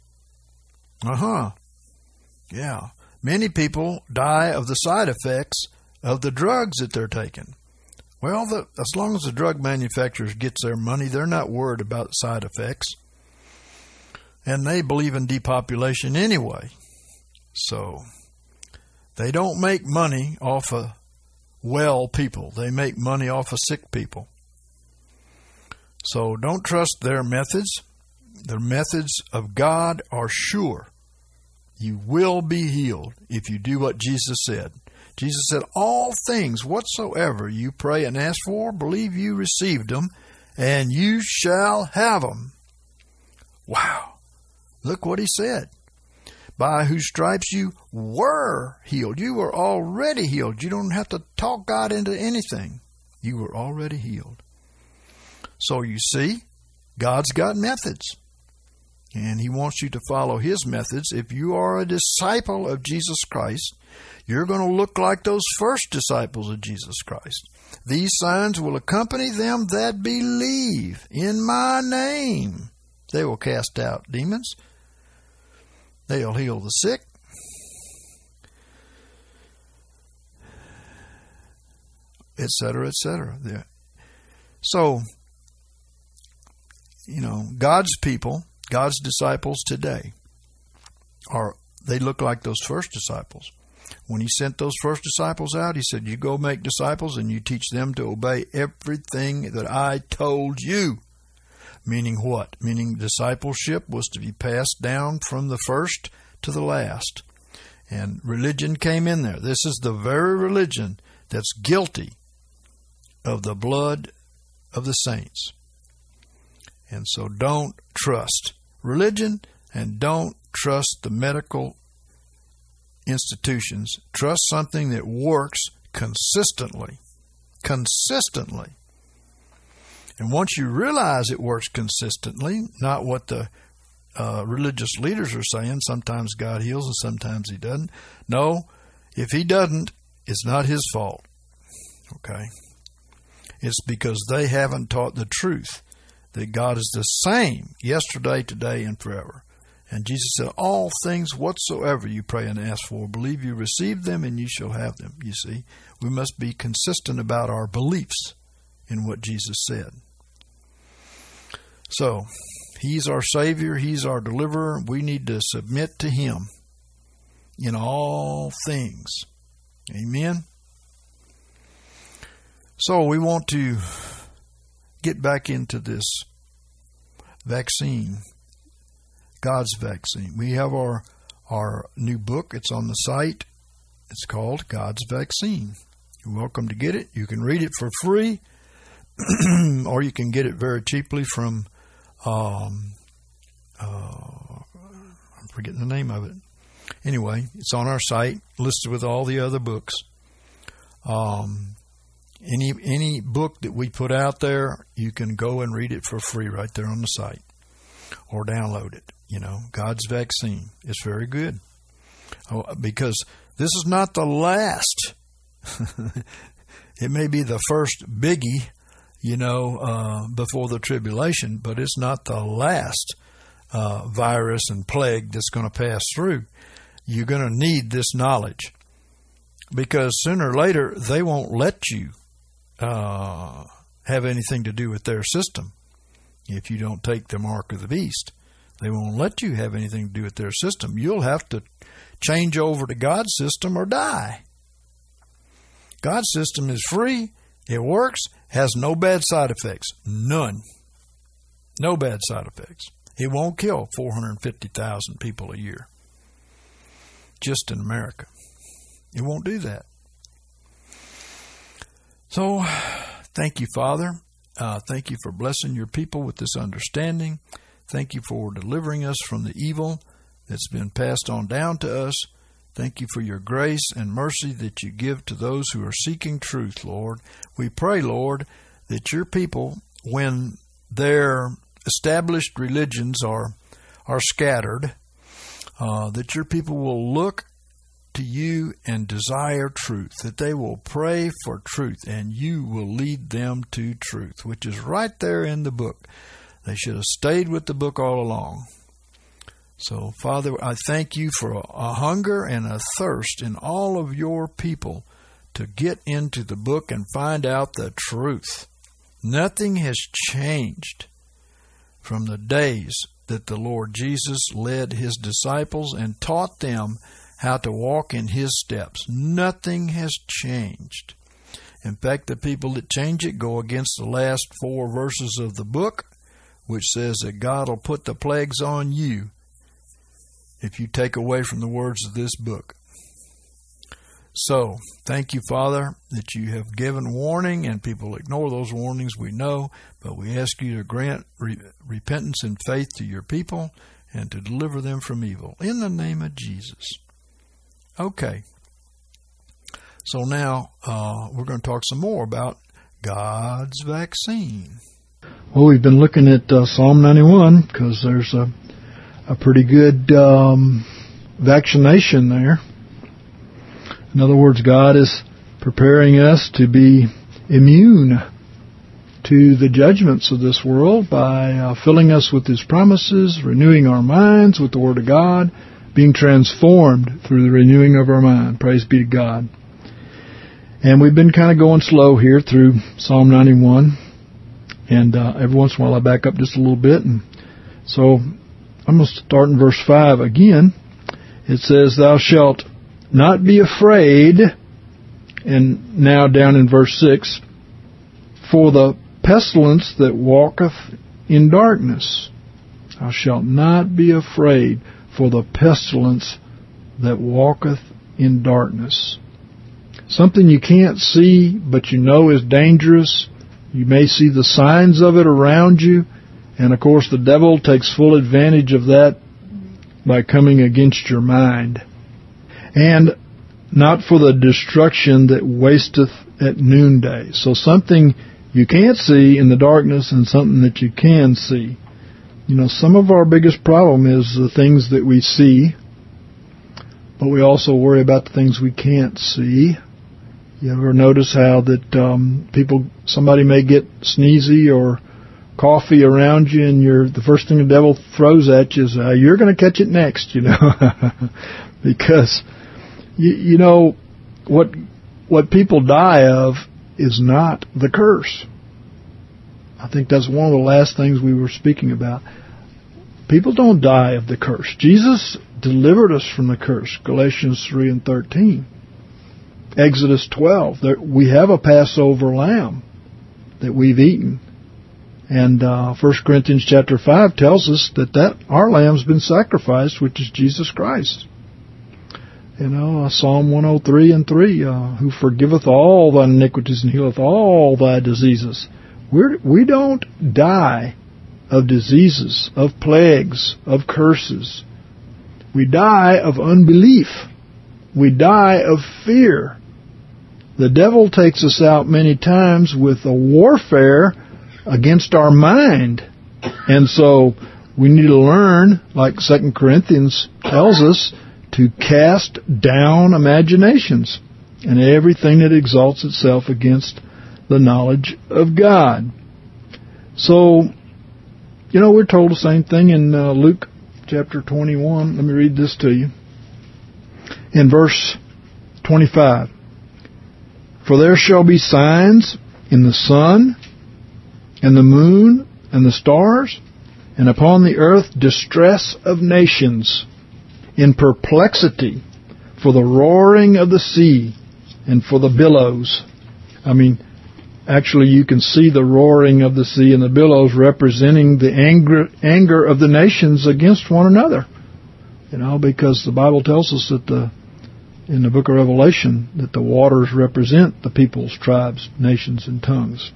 Uh-huh. Yeah. Many people die of the side effects of the drugs that they're taking. Well, the, as long as the drug manufacturers gets their money, they're not worried about side effects. And they believe in depopulation anyway. So they don't make money off of well people. They make money off of sick people. So don't trust their methods. The methods of God are sure. You will be healed if you do what Jesus said. Jesus said, all things whatsoever you pray and ask for, believe you received them, and you shall have them. Wow. Look what he said. By whose stripes you were healed. You were already healed. You don't have to talk God into anything. You were already healed. So you see, God's got methods. And he wants you to follow his methods. If you are a disciple of Jesus Christ, you're going to look like those first disciples of Jesus Christ. These signs will accompany them that believe in my name. They will cast out demons. They'll heal the sick. Etc., et cetera. So, you know, God's people, God's disciples today, are they look like those first disciples. When he sent those first disciples out, he said, you go make disciples and you teach them to obey everything that I told you. Meaning what? Meaning discipleship was to be passed down from the first to the last. And religion came in there. This is the very religion that's guilty of the blood of the saints. And so don't trust religion and don't trust the medical institutions. Trust something that works consistently. Consistently. And once you realize it works consistently, not what the uh, religious leaders are saying, sometimes God heals and sometimes he doesn't. No, if he doesn't, it's not his fault. Okay? It's because they haven't taught the truth that God is the same yesterday, today, and forever. And Jesus said, all things whatsoever you pray and ask for, believe you receive them and you shall have them. You see, we must be consistent about our beliefs in what Jesus said. So, he's our Savior, he's our deliverer. We need to submit to him in all things. Amen? So, we want to get back into this vaccine, God's vaccine. We have our, our new book. It's on the site. It's called God's Vaccine. You're welcome to get it. You can read it for free, or you can get it very cheaply from Um, uh, I'm forgetting the name of it. Anyway, it's on our site, listed with all the other books. Um, any any book that we put out there, you can go and read it for free right there on the site, or download it. You know, God's Vaccine. It's very good, oh, because this is not the last. It may be the first biggie, you know, uh, before the tribulation, but it's not the last uh, virus and plague that's going to pass through. You're going to need this knowledge, because sooner or later they won't let you uh, have anything to do with their system if you don't take the mark of the beast. They won't let you have anything to do with their system. You'll have to change over to God's system or die. God's system is free. It works. Has no bad side effects. None. No bad side effects. It won't kill four hundred fifty thousand people a year. Just in America. It won't do that. So, thank you, Father. Uh, thank you for blessing your people with this understanding. Thank you for delivering us from the evil that's been passed on down to us. Thank you for your grace and mercy that you give to those who are seeking truth, Lord. We pray, Lord, that your people, when their established religions are are scattered, uh, that your people will look to you and desire truth, that they will pray for truth, and you will lead them to truth, which is right there in the book. They should have stayed with the book all along. So, Father, I thank you for a, a hunger and a thirst in all of your people to get into the book and find out the truth. Nothing has changed from the days that the Lord Jesus led his disciples and taught them how to walk in his steps. Nothing has changed. In fact, the people that change it go against the last four verses of the book, which says that God will put the plagues on you if you take away from the words of this book. So, thank you, Father, that you have given warning, and people ignore those warnings, we know, but we ask you to grant re- repentance and faith to your people and to deliver them from evil. In the name of Jesus. Okay. So now uh, we're going to talk some more about God's vaccine. Well, we've been looking at uh, Psalm ninety-one because there's a, a pretty good um, vaccination there. In other words, God is preparing us to be immune to the judgments of this world by uh, filling us with His promises, renewing our minds with the Word of God, being transformed through the renewing of our mind. Praise be to God. And we've been kind of going slow here through Psalm ninety-one. And uh, every once in a while I back up just a little bit. And so I'm going to start in verse five again. It says, Thou shalt not be afraid. And now down in verse six, For the pestilence that walketh in darkness. Thou shalt not be afraid for the pestilence that walketh in darkness. Something you can't see, but you know is dangerous. You may see the signs of it around you. And, of course, the devil takes full advantage of that by coming against your mind. And not for the destruction that wasteth at noonday. So something you can't see in the darkness and something that you can see. You know, some of our biggest problem is the things that we see, but we also worry about the things we can't see. You ever notice how that um, people, somebody may get sneezy or coffee around you, and you're, the first thing the devil throws at you is, uh, you're going to catch it next, you know, because, you, you know, what what people die of is not the curse. I think that's one of the last things we were speaking about. People don't die of the curse. Jesus delivered us from the curse, Galatians three and thirteen. Exodus twelve, there, we have a Passover lamb that we've eaten. And uh, First Corinthians chapter five tells us that, that our lamb's been sacrificed, which is Jesus Christ. You know, uh, Psalm one oh three and three, uh, who forgiveth all thy iniquities and healeth all thy diseases. We're, we don't die of diseases, of plagues, of curses. We die of unbelief. We die of fear. The devil takes us out many times with a warfare against our mind. And so we need to learn, like Second Corinthians tells us, to cast down imaginations and everything that exalts itself against the knowledge of God. So, you know, we're told the same thing in uh, Luke chapter twenty-one. Let me read this to you. In verse twenty-five, For there shall be signs in the sun, and the moon, and the stars, and upon the earth distress of nations, in perplexity, for the roaring of the sea, and for the billows. I mean, actually you can see the roaring of the sea and the billows representing the anger, anger of the nations against one another. You know, because the Bible tells us that the in the book of Revelation that the waters represent the peoples, tribes, nations, and tongues.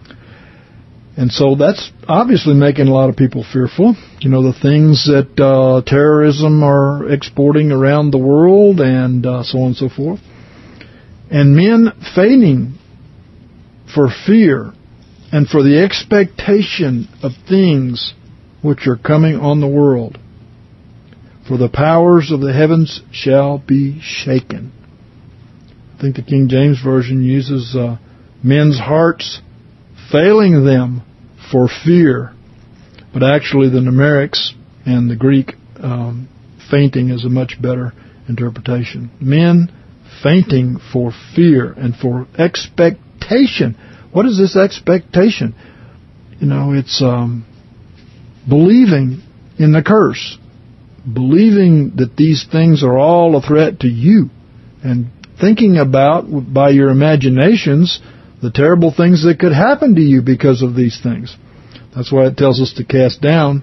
And so that's obviously making a lot of people fearful. You know, the things that uh, terrorism are exporting around the world and uh, so on and so forth. And men fainting for fear and for the expectation of things which are coming on the world. For the powers of the heavens shall be shaken. I think the King James Version uses uh, men's hearts failing them for fear. But actually the numerics and the Greek um, fainting is a much better interpretation. Men fainting for fear and for expectation. What is this expectation? You know, it's um, believing in the curse. Believing that these things are all a threat to you. And thinking about, by your imaginations, the terrible things that could happen to you because of these things. That's why it tells us to cast down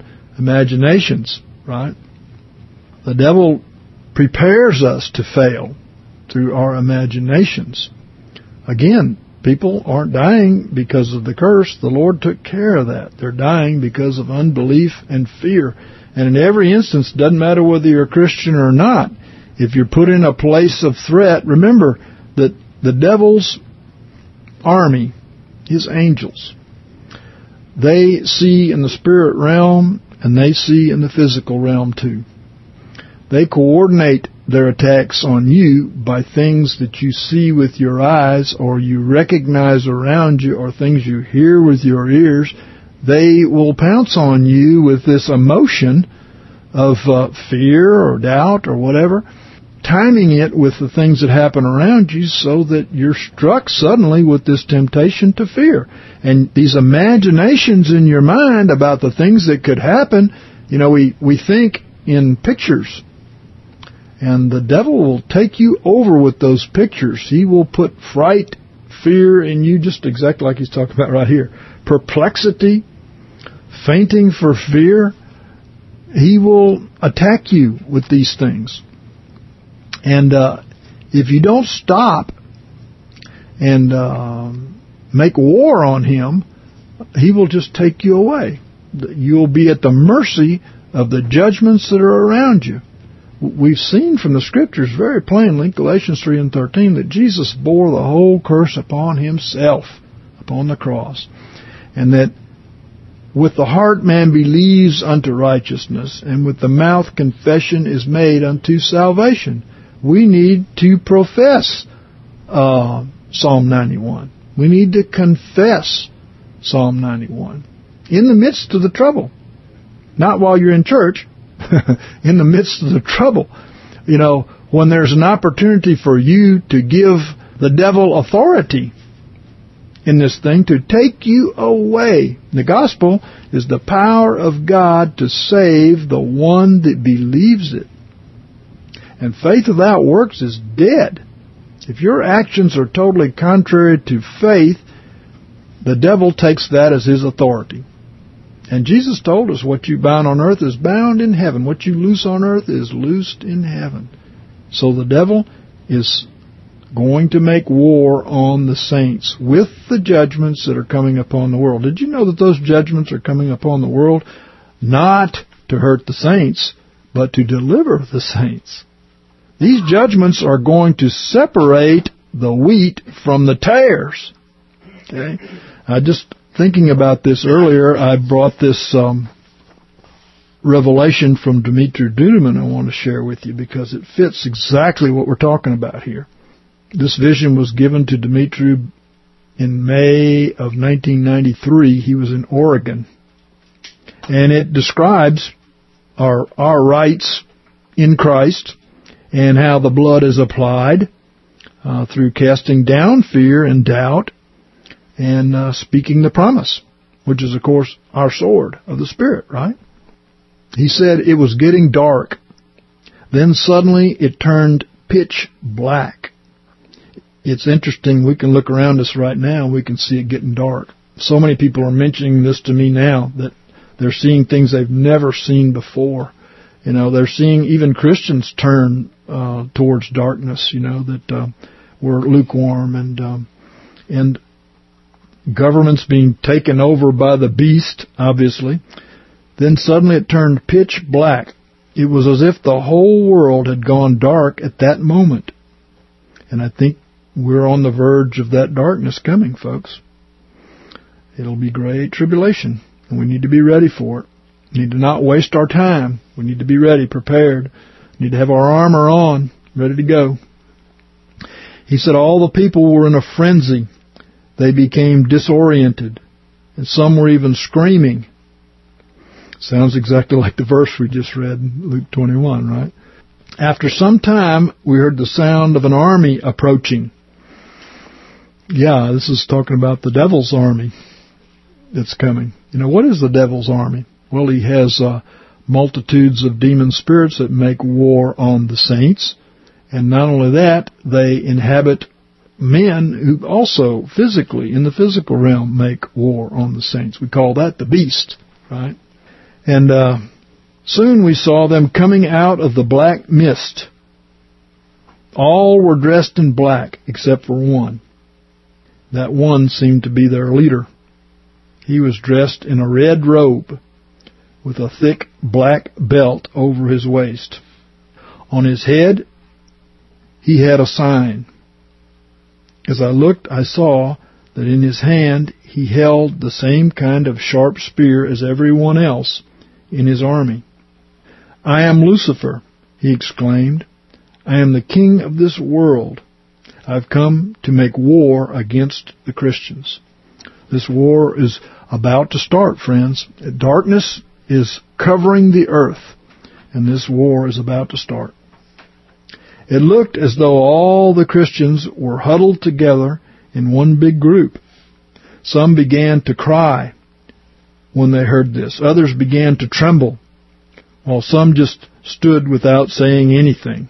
imaginations, right? The devil prepares us to fail. through our imaginations. Again, people aren't dying because of the curse. The Lord took care of that. They're dying because of unbelief and fear. And in every instance, it doesn't matter whether you're a Christian or not, if you're put in a place of threat, remember that the devil's army, his angels, they see in the spirit realm and they see in the physical realm too. They coordinate their attacks on you by things that you see with your eyes or you recognize around you or things you hear with your ears. They will pounce on you with this emotion of uh, fear or doubt or whatever, timing it with the things that happen around you so that you're struck suddenly with this temptation to fear. And these imaginations in your mind about the things that could happen, you know, we, we think in pictures. And the devil will take you over with those pictures. He will put fright, fear in you, just exactly like he's talking about right here. Perplexity, fainting for fear. He will attack you with these things. And uh, if you don't stop and uh, make war on him, he will just take you away. You'll be at the mercy of the judgments that are around you. We've seen from the Scriptures very plainly, Galatians three and thirteen, that Jesus bore the whole curse upon himself, upon the cross. And that with the heart man believes unto righteousness, and with the mouth confession is made unto salvation. We need to profess uh, Psalm ninety-one. We need to confess Psalm ninety-one in the midst of the trouble. Not while you're in church, in the midst of the trouble. You know, when there's an opportunity for you to give the devil authority in this thing to take you away. The gospel is the power of God to save the one that believes it. And faith without works is dead. If your actions are totally contrary to faith, the devil takes that as his authority. And Jesus told us, what you bind on earth is bound in heaven. What you loose on earth is loosed in heaven. So the devil is going to make war on the saints with the judgments that are coming upon the world. Did you know that those judgments are coming upon the world not to hurt the saints, but to deliver the saints? These judgments are going to separate the wheat from the tares. Okay? I just... Thinking about this earlier, I brought this um, revelation from Dimitri Duduman I want to share with you because it fits exactly what we're talking about here. This vision was given to Dimitri in May of nineteen ninety-three. He was in Oregon. And it describes our, our rights in Christ and how the blood is applied uh, through casting down fear and doubt and uh, speaking the promise, which is, of course, our sword of the Spirit, right? He said it was getting dark. Then suddenly it turned pitch black. It's interesting. We can look around us right now and we can see it getting dark. So many people are mentioning this to me now that they're seeing things they've never seen before. You know, they're seeing even Christians turn uh, towards darkness, you know, that uh, were lukewarm and um, and governments being taken over by the beast, obviously. Then suddenly it turned pitch black. It was as if the whole world had gone dark at that moment. And I think we're on the verge of that darkness coming, folks. It'll be great tribulation, and we need to be ready for it. We need to not waste our time. We need to be ready, prepared. We need to have our armor on, ready to go. He said all the people were in a frenzy. They became disoriented, and some were even screaming. Sounds exactly like the verse we just read in Luke twenty-one, right? After some time, we heard the sound of an army approaching. Yeah, this is talking about the devil's army that's coming. You know, what is the devil's army? Well, he has uh, multitudes of demon spirits that make war on the saints. And not only that, they inhabit men who also physically, in the physical realm, make war on the saints. We call that the beast, right? And uh, soon we saw them coming out of the black mist. All were dressed in black except for one. That one seemed to be their leader. He was dressed in a red robe with a thick black belt over his waist. On his head, he had a sign. As I looked, I saw that in his hand he held the same kind of sharp spear as everyone else in his army. "I am Lucifer," he exclaimed. "I am the king of this world. I've come to make war against the Christians." This war is about to start, friends. Darkness is covering the earth, and this war is about to start. It looked as though all the Christians were huddled together in one big group. Some began to cry when they heard this. Others began to tremble, while some just stood without saying anything.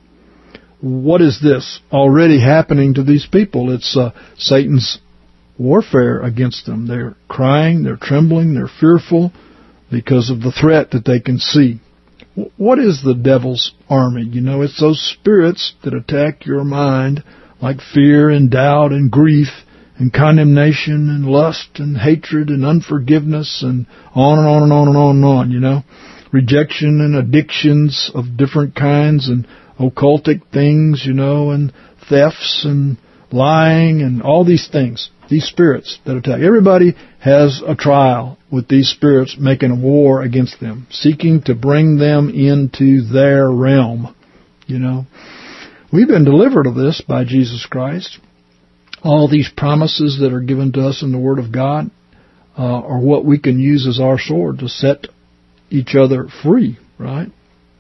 What is this already happening to these people? It's uh, Satan's warfare against them. They're crying, they're trembling, they're fearful because of the threat that they can see. What is the devil's army? You know, it's those spirits that attack your mind, like fear and doubt and grief and condemnation and lust and hatred and unforgiveness and on and on and on and on and on, you know. Rejection and addictions of different kinds and occultic things, you know, and thefts and lying and all these things, these spirits that attack. Everybody has a trial with these spirits making a war against them, seeking to bring them into their realm, you know. We've been delivered of this by Jesus Christ. All these promises that are given to us in the Word of God uh, are what we can use as our sword to set each other free, right?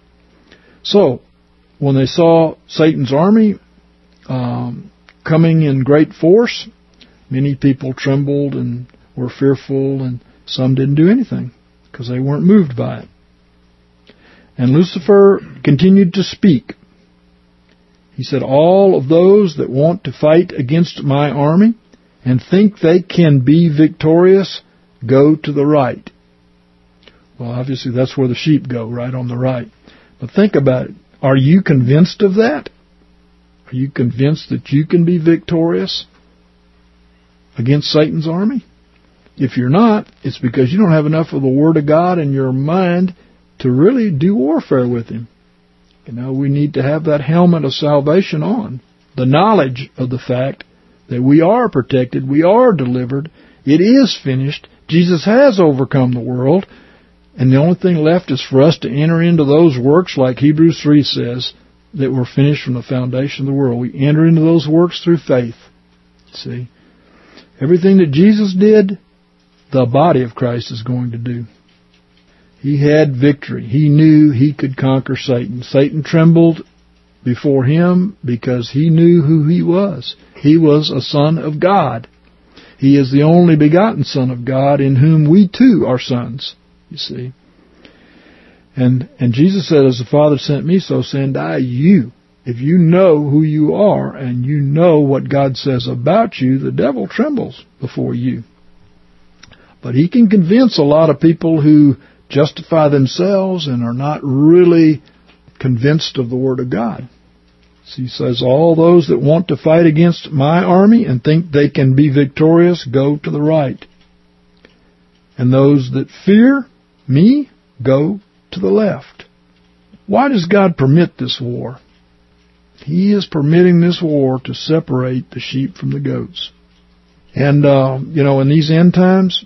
So, when they saw Satan's army um, coming in great force, many people trembled and were fearful, and some didn't do anything because they weren't moved by it. And Lucifer continued to speak. He said, "All of those that want to fight against my army and think they can be victorious, go to the right." Well, obviously that's where the sheep go, right on the right. But think about it. Are you convinced of that? Are you convinced that you can be victorious against Satan's army? If you're not, it's because you don't have enough of the Word of God in your mind to really do warfare with him. You know, we need to have that helmet of salvation on. The knowledge of the fact that we are protected, we are delivered, it is finished, Jesus has overcome the world, and the only thing left is for us to enter into those works, like Hebrews three says, that were finished from the foundation of the world. We enter into those works through faith. See? Everything that Jesus did, the body of Christ is going to do. He had victory. He knew he could conquer Satan. Satan trembled before him because he knew who he was. He was a son of God. He is the only begotten Son of God, in whom we too are sons. You see. And and Jesus said, "As the Father sent me, so send I you." If you know who you are and you know what God says about you, the devil trembles before you. But he can convince a lot of people who justify themselves and are not really convinced of the Word of God. So he says, "All those that want to fight against my army and think they can be victorious, go to the right. And those that fear me, go to the left." Why does God permit this war? He is permitting this war to separate the sheep from the goats. And, uh, you know, in these end times,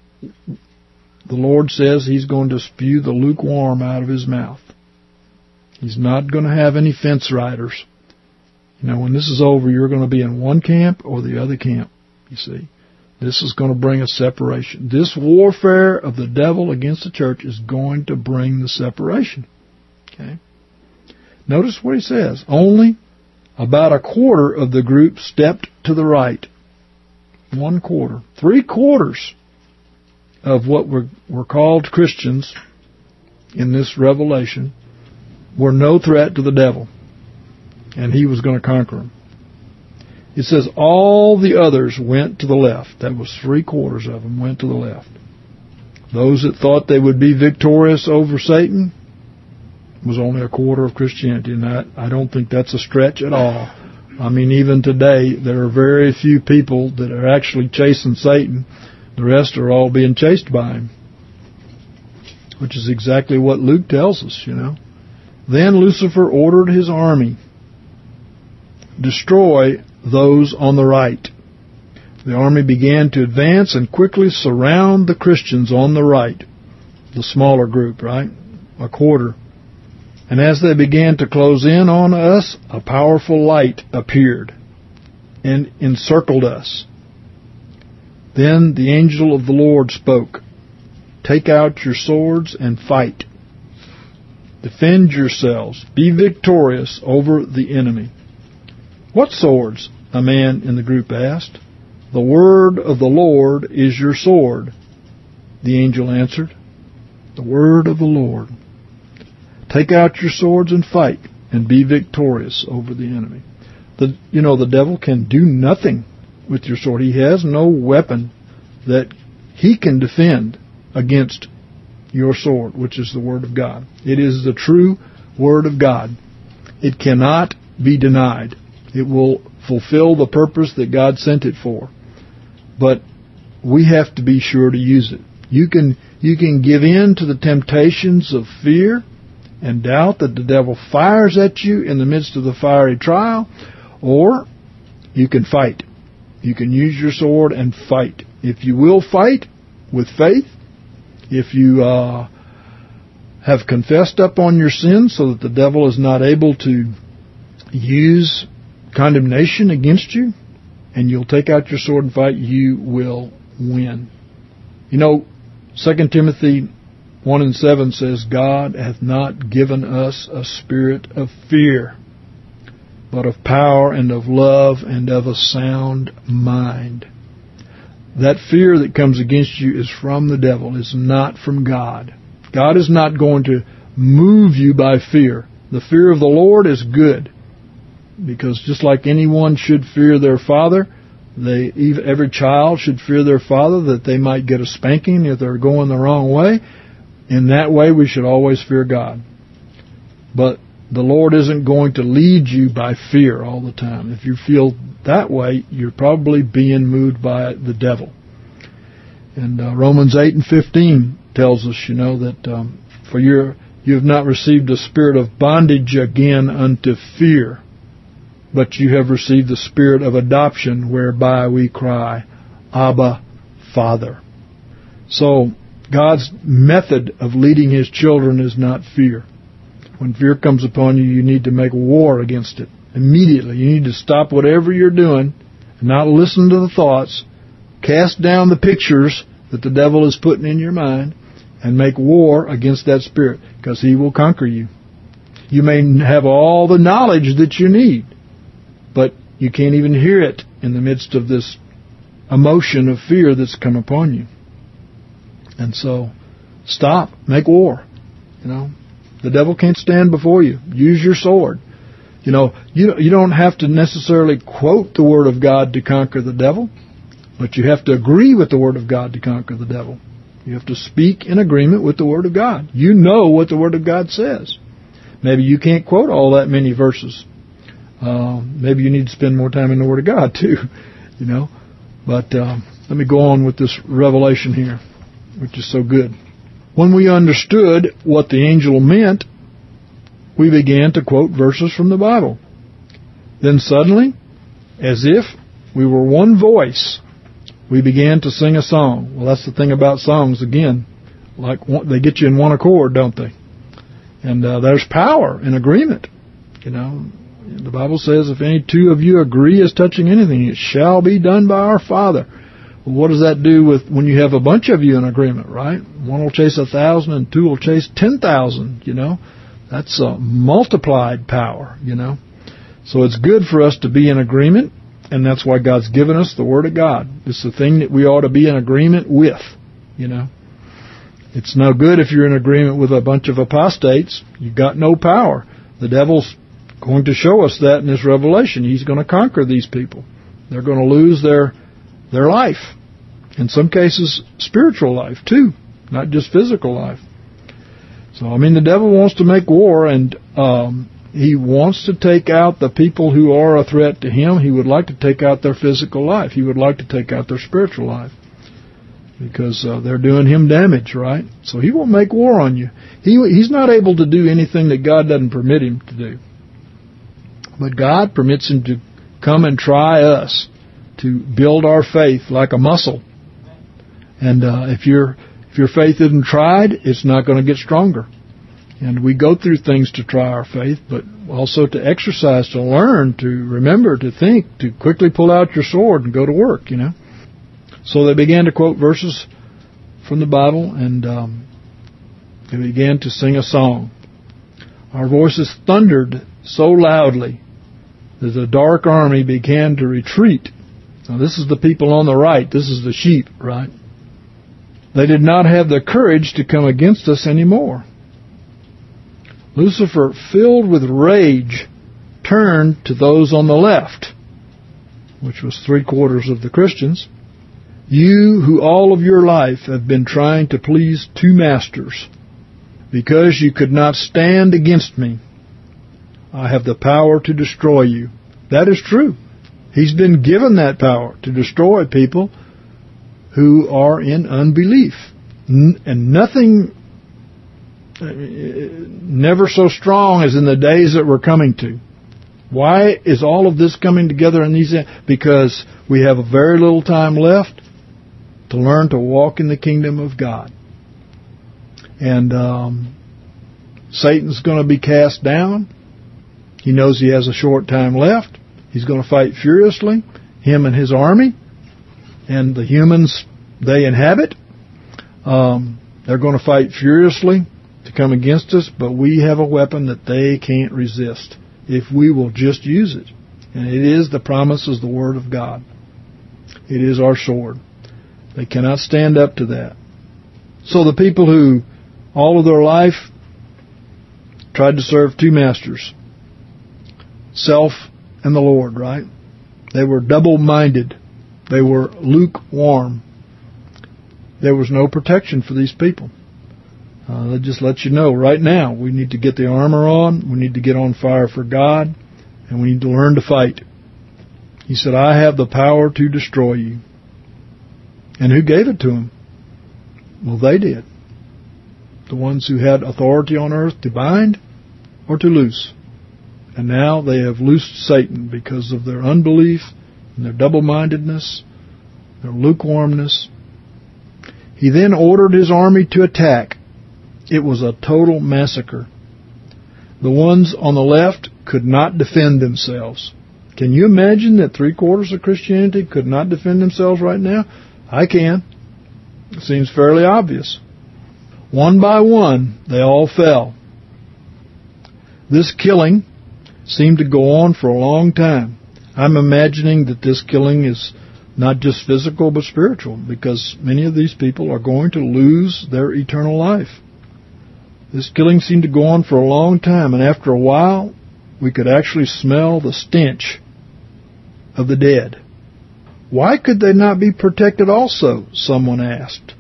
the Lord says He's going to spew the lukewarm out of His mouth. He's not going to have any fence riders. You know, when this is over, you're going to be in one camp or the other camp, you see. This is going to bring a separation. This warfare of the devil against the church is going to bring the separation. Okay. Notice what he says. Only about a quarter of the group stepped to the right. One quarter. Three quarters of what were, were called Christians in this revelation were no threat to the devil. And he was going to conquer them. It says all the others went to the left. That was three quarters of them went to the left. Those that thought they would be victorious over Satan, was only a quarter of Christianity, and I, I don't think that's a stretch at all. I mean, even today, there are very few people that are actually chasing Satan. The rest are all being chased by him, which is exactly what Luke tells us, you know. Then Lucifer ordered his army, destroy those on the right. The army began to advance and quickly surround the Christians on the right, the smaller group, right? A quarter. And as they began to close in on us, a powerful light appeared and encircled us. Then the angel of the Lord spoke, "Take out your swords and fight. Defend yourselves. Be victorious over the enemy." "What swords?" a man in the group asked. "The word of the Lord is your sword," the angel answered. The word of the Lord. Take out your swords and fight, and be victorious over the enemy. The, you know, the devil can do nothing with your sword. He has no weapon that he can defend against your sword, which is the Word of God. It is the true Word of God. It cannot be denied. It will fulfill the purpose that God sent it for. But we have to be sure to use it. You can you can give in to the temptations of fear and doubt that the devil fires at you in the midst of the fiery trial, or you can fight. You can use your sword and fight. If you will fight with faith, if you uh, have confessed up on your sins so that the devil is not able to use condemnation against you, and you'll take out your sword and fight, you will win. You know, Second Timothy one and seven says, God hath not given us a spirit of fear, but of power and of love and of a sound mind. That fear that comes against you is from the devil, is not from God. God is not going to move you by fear. The fear of the Lord is good, because just like anyone should fear their father, they every child should fear their father, that they might get a spanking if they're going the wrong way. In that way, we should always fear God. But the Lord isn't going to lead you by fear all the time. If you feel that way, you're probably being moved by the devil. And uh, Romans eight and fifteen tells us, you know, that um, for your you have not received a spirit of bondage again unto fear, but you have received the spirit of adoption, whereby we cry, Abba, Father. So God's method of leading His children is not fear. When fear comes upon you, you need to make war against it immediately. You need to stop whatever you're doing and not listen to the thoughts. Cast down the pictures that the devil is putting in your mind and make war against that spirit, because he will conquer you. You may have all the knowledge that you need, but you can't even hear it in the midst of this emotion of fear that's come upon you. And so, stop. Make war. You know, the devil can't stand before you. Use your sword. You know, you you don't have to necessarily quote the Word of God to conquer the devil, but you have to agree with the Word of God to conquer the devil. You have to speak in agreement with the Word of God. You know what the Word of God says. Maybe you can't quote all that many verses. Uh, maybe you need to spend more time in the Word of God too. You know, but um, let me go on with this revelation here, which is so good. When we understood what the angel meant, we began to quote verses from the Bible. Then suddenly, as if we were one voice, we began to sing a song. Well, that's the thing about songs, again. Like, they get you in one accord, don't they? And uh, there's power in agreement. You know, the Bible says, if any two of you agree as touching anything, it shall be done by our Father. Well, what does that do with when you have a bunch of you in agreement, right? One will chase a thousand and two will chase ten thousand, you know. That's a multiplied power, you know. So it's good for us to be in agreement, and that's why God's given us the Word of God. It's the thing that we ought to be in agreement with, you know. It's no good if you're in agreement with a bunch of apostates. You've got no power. The devil's going to show us that in this revelation. He's going to conquer these people. They're going to lose their their life. In some cases, spiritual life, too. Not just physical life. So, I mean, the devil wants to make war, and um, he wants to take out the people who are a threat to him. He would like to take out their physical life. He would like to take out their spiritual life, because uh, they're doing him damage, right? So he will make war on you. He He's not able to do anything that God doesn't permit him to do. But God permits him to come and try us, to build our faith like a muscle. And uh, if your if your faith isn't tried, it's not going to get stronger. And we go through things to try our faith, but also to exercise, to learn, to remember, to think, to quickly pull out your sword and go to work, you know. So they began to quote verses from the Bible, and um, they began to sing a song. Our voices thundered so loudly that the dark army began to retreat. Now, this is the people on the right. This is the sheep, right? They did not have the courage to come against us anymore. Lucifer, filled with rage, turned to those on the left, which was three-quarters of the Christians. You who all of your life have been trying to please two masters, because you could not stand against me, I have the power to destroy you. That is true. He's been given that power to destroy people who are in unbelief. N- and nothing, uh, never so strong as in the days that we're coming to. Why is all of this coming together in these? Because we have a very little time left to learn to walk in the kingdom of God. And um, Satan's going to be cast down. He knows he has a short time left. He's going to fight furiously, him and his army, and the humans they inhabit. Um, they're going to fight furiously to come against us, but we have a weapon that they can't resist if we will just use it. And it is the promises of the Word of God. It is our sword. They cannot stand up to that. So the people who all of their life tried to serve two masters, self and the Lord, right? They were double-minded. They were lukewarm. There was no protection for these people. Uh, that just lets you know right now we need to get the armor on. We need to get on fire for God. And we need to learn to fight. He said, I have the power to destroy you. And who gave it to him? Well, they did. The ones who had authority on earth to bind or to loose. And now they have loosed Satan because of their unbelief and their double-mindedness, their lukewarmness. He then ordered his army to attack. It was a total massacre. The ones on the left could not defend themselves. Can you imagine that three-quarters of Christianity could not defend themselves right now? I can. It seems fairly obvious. One by one, they all fell. This killing seemed to go on for a long time. I'm imagining that this killing is not just physical but spiritual, because many of these people are going to lose their eternal life. This killing seemed to go on for a long time, and after a while, we could actually smell the stench of the dead. Why could they not be protected also? Someone asked.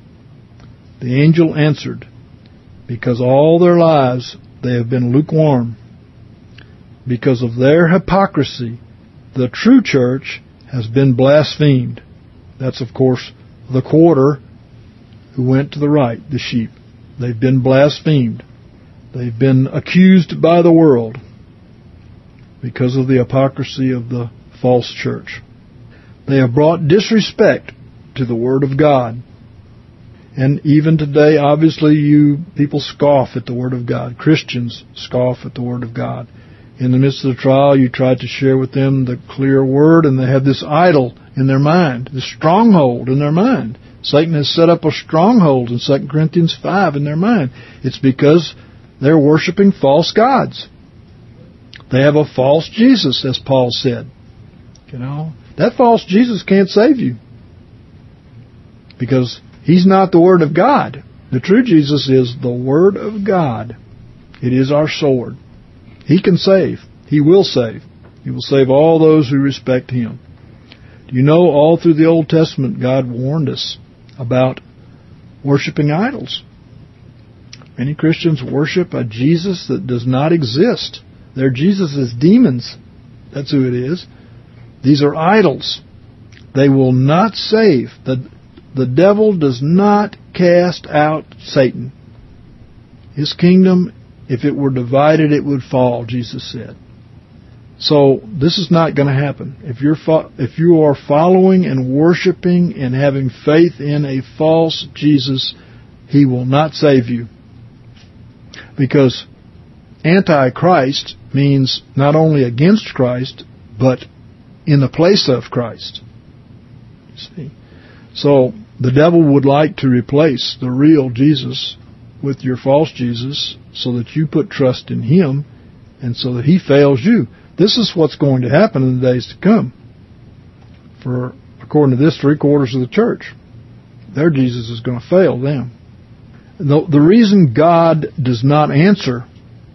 The angel answered, because all their lives they have been lukewarm. Because of their hypocrisy, the true church has been blasphemed. That's, of course, the quarter who went to the right, the sheep. They've been blasphemed. They've been accused by the world because of the hypocrisy of the false church. They have brought disrespect to the Word of God. And even today, obviously, you people scoff at the Word of God. Christians scoff at the Word of God. In the midst of the trial, you try to share with them the clear Word, and they have this idol in their mind, this stronghold in their mind. Satan has set up a stronghold in Second Corinthians five in their mind. It's because they're worshiping false gods. They have a false Jesus, as Paul said. You know, that false Jesus can't save you, because he's not the Word of God. The true Jesus is the Word of God. It is our sword. He can save. He will save. He will save all those who respect him. Do you know, all through the Old Testament, God warned us about worshiping idols. Many Christians worship a Jesus that does not exist. Their Jesus is demons. That's who it is. These are idols. They will not save. The, the devil does not cast out Satan. His kingdom, if it were divided, it would fall, Jesus said. So this is not going to happen. If you're fo- if you are following and worshiping and having faith in a false Jesus, he will not save you. Because Antichrist means not only against Christ, but in the place of Christ. You see? So the devil would like to replace the real Jesus with your false Jesus so that you put trust in him and so that he fails you. This is what's going to happen in the days to come. For, according to this, three-quarters of the church, their Jesus is going to fail them. The, the reason God does not answer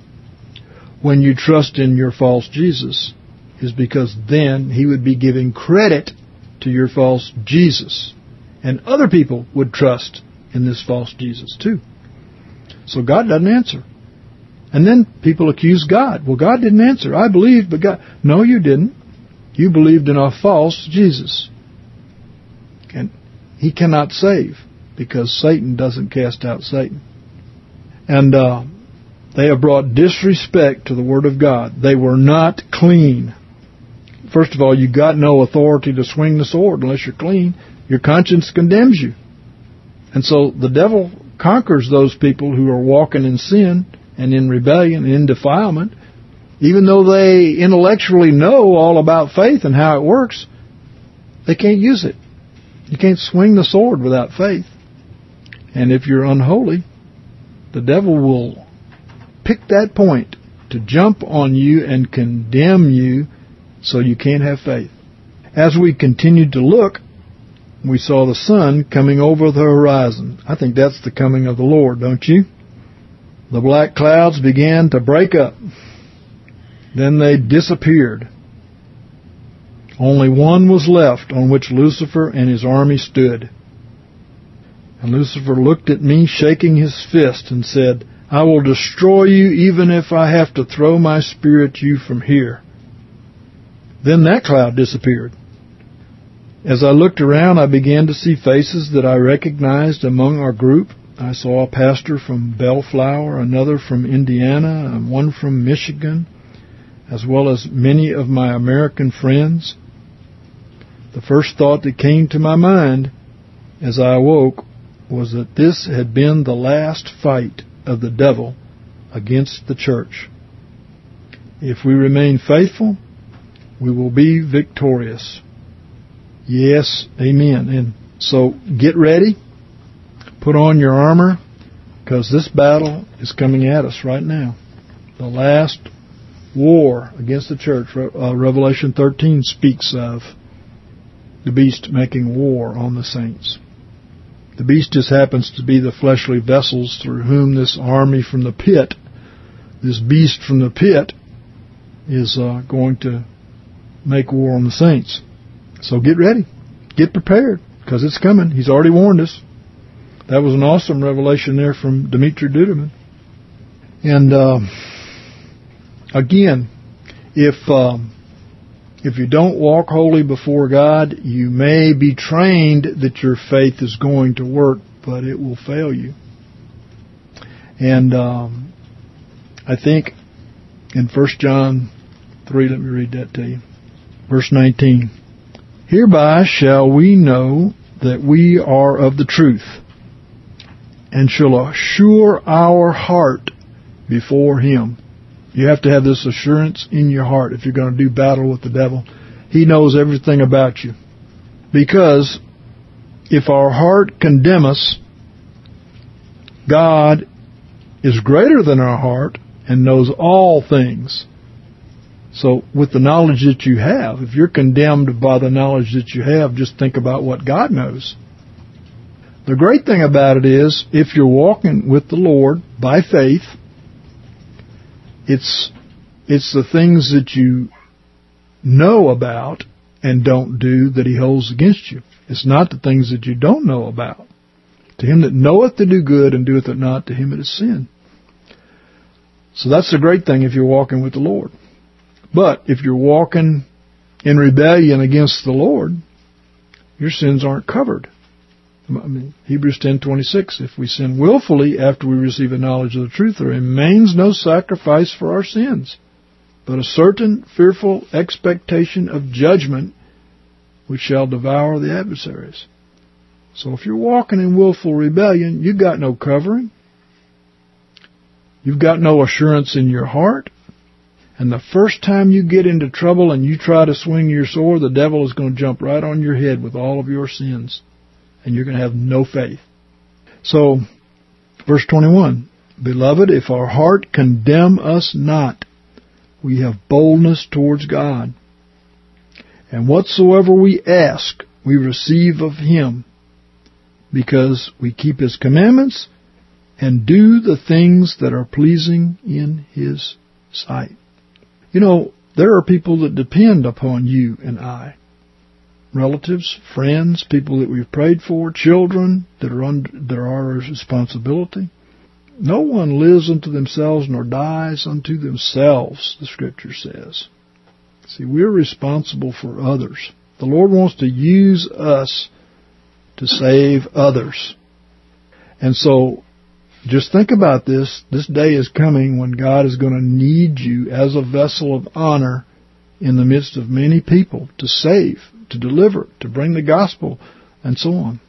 when you trust in your false Jesus is because then he would be giving credit to your false Jesus. And other people would trust in this false Jesus too. So God doesn't answer. And then people accuse God. Well, God didn't answer. I believed, but God... No, you didn't. You believed in a false Jesus. And he cannot save because Satan doesn't cast out Satan. And uh, they have brought disrespect to the Word of God. They were not clean. First of all, you got no authority to swing the sword unless you're clean. Your conscience condemns you. And so the devil conquers those people who are walking in sin and in rebellion and in defilement. Even though they intellectually know all about faith and how it works, they can't use it. You can't swing the sword without faith. And if you're unholy, the devil will pick that point to jump on you and condemn you so you can't have faith. As we continued to look, we saw the sun coming over the horizon. I think that's the coming of the Lord, don't you? The black clouds began to break up. Then they disappeared. Only one was left on which Lucifer and his army stood. And Lucifer looked at me, shaking his fist, and said, I will destroy you even if I have to throw my spear at you from here. Then that cloud disappeared. As I looked around, I began to see faces that I recognized among our group. I saw a pastor from Bellflower, another from Indiana, and one from Michigan, as well as many of my American friends. The first thought that came to my mind as I awoke was that this had been the last fight of the devil against the church. If we remain faithful, we will be victorious. Yes, amen. And so get ready. Put on your armor, because this battle is coming at us right now. The last war against the church. Uh, Revelation thirteen speaks of the beast making war on the saints. The beast just happens to be the fleshly vessels through whom this army from the pit, this beast from the pit, is uh, going to make war on the saints. So get ready. Get prepared, because it's coming. He's already warned us. That was an awesome revelation there from Dimitri Duduman. And uh, again, if um, if you don't walk holy before God, you may be trained that your faith is going to work, but it will fail you. And um, I think in First John three, let me read that to you. Verse nineteen. Hereby shall we know that we are of the truth, and shall assure our heart before him. You have to have this assurance in your heart if you're going to do battle with the devil. He knows everything about you. Because if our heart condemn us, God is greater than our heart and knows all things. So with the knowledge that you have, if you're condemned by the knowledge that you have, just think about what God knows. The great thing about it is, if you're walking with the Lord by faith, it's it's the things that you know about and don't do that he holds against you. It's not the things that you don't know about. To him that knoweth to do good and doeth it not, to him it is sin. So that's the great thing if you're walking with the Lord. But if you're walking in rebellion against the Lord, your sins aren't covered. I mean, Hebrews ten twenty-six, if we sin willfully after we receive a knowledge of the truth, there remains no sacrifice for our sins, but a certain fearful expectation of judgment which shall devour the adversaries. So if you're walking in willful rebellion, you've got no covering. You've got no assurance in your heart. And the first time you get into trouble and you try to swing your sword, the devil is going to jump right on your head with all of your sins. And you're going to have no faith. So, verse twenty-one, Beloved, if our heart condemn us not, we have boldness towards God. And whatsoever we ask, we receive of Him, because we keep His commandments and do the things that are pleasing in His sight. You know, there are people that depend upon you and I. Relatives, friends, people that we've prayed for, children that are under that are our responsibility. No one lives unto themselves nor dies unto themselves, the Scripture says. See, we're responsible for others. The Lord wants to use us to save others. And so, just think about this. This day is coming when God is going to need you as a vessel of honor in the midst of many people to save, to deliver, to bring the gospel, and so on.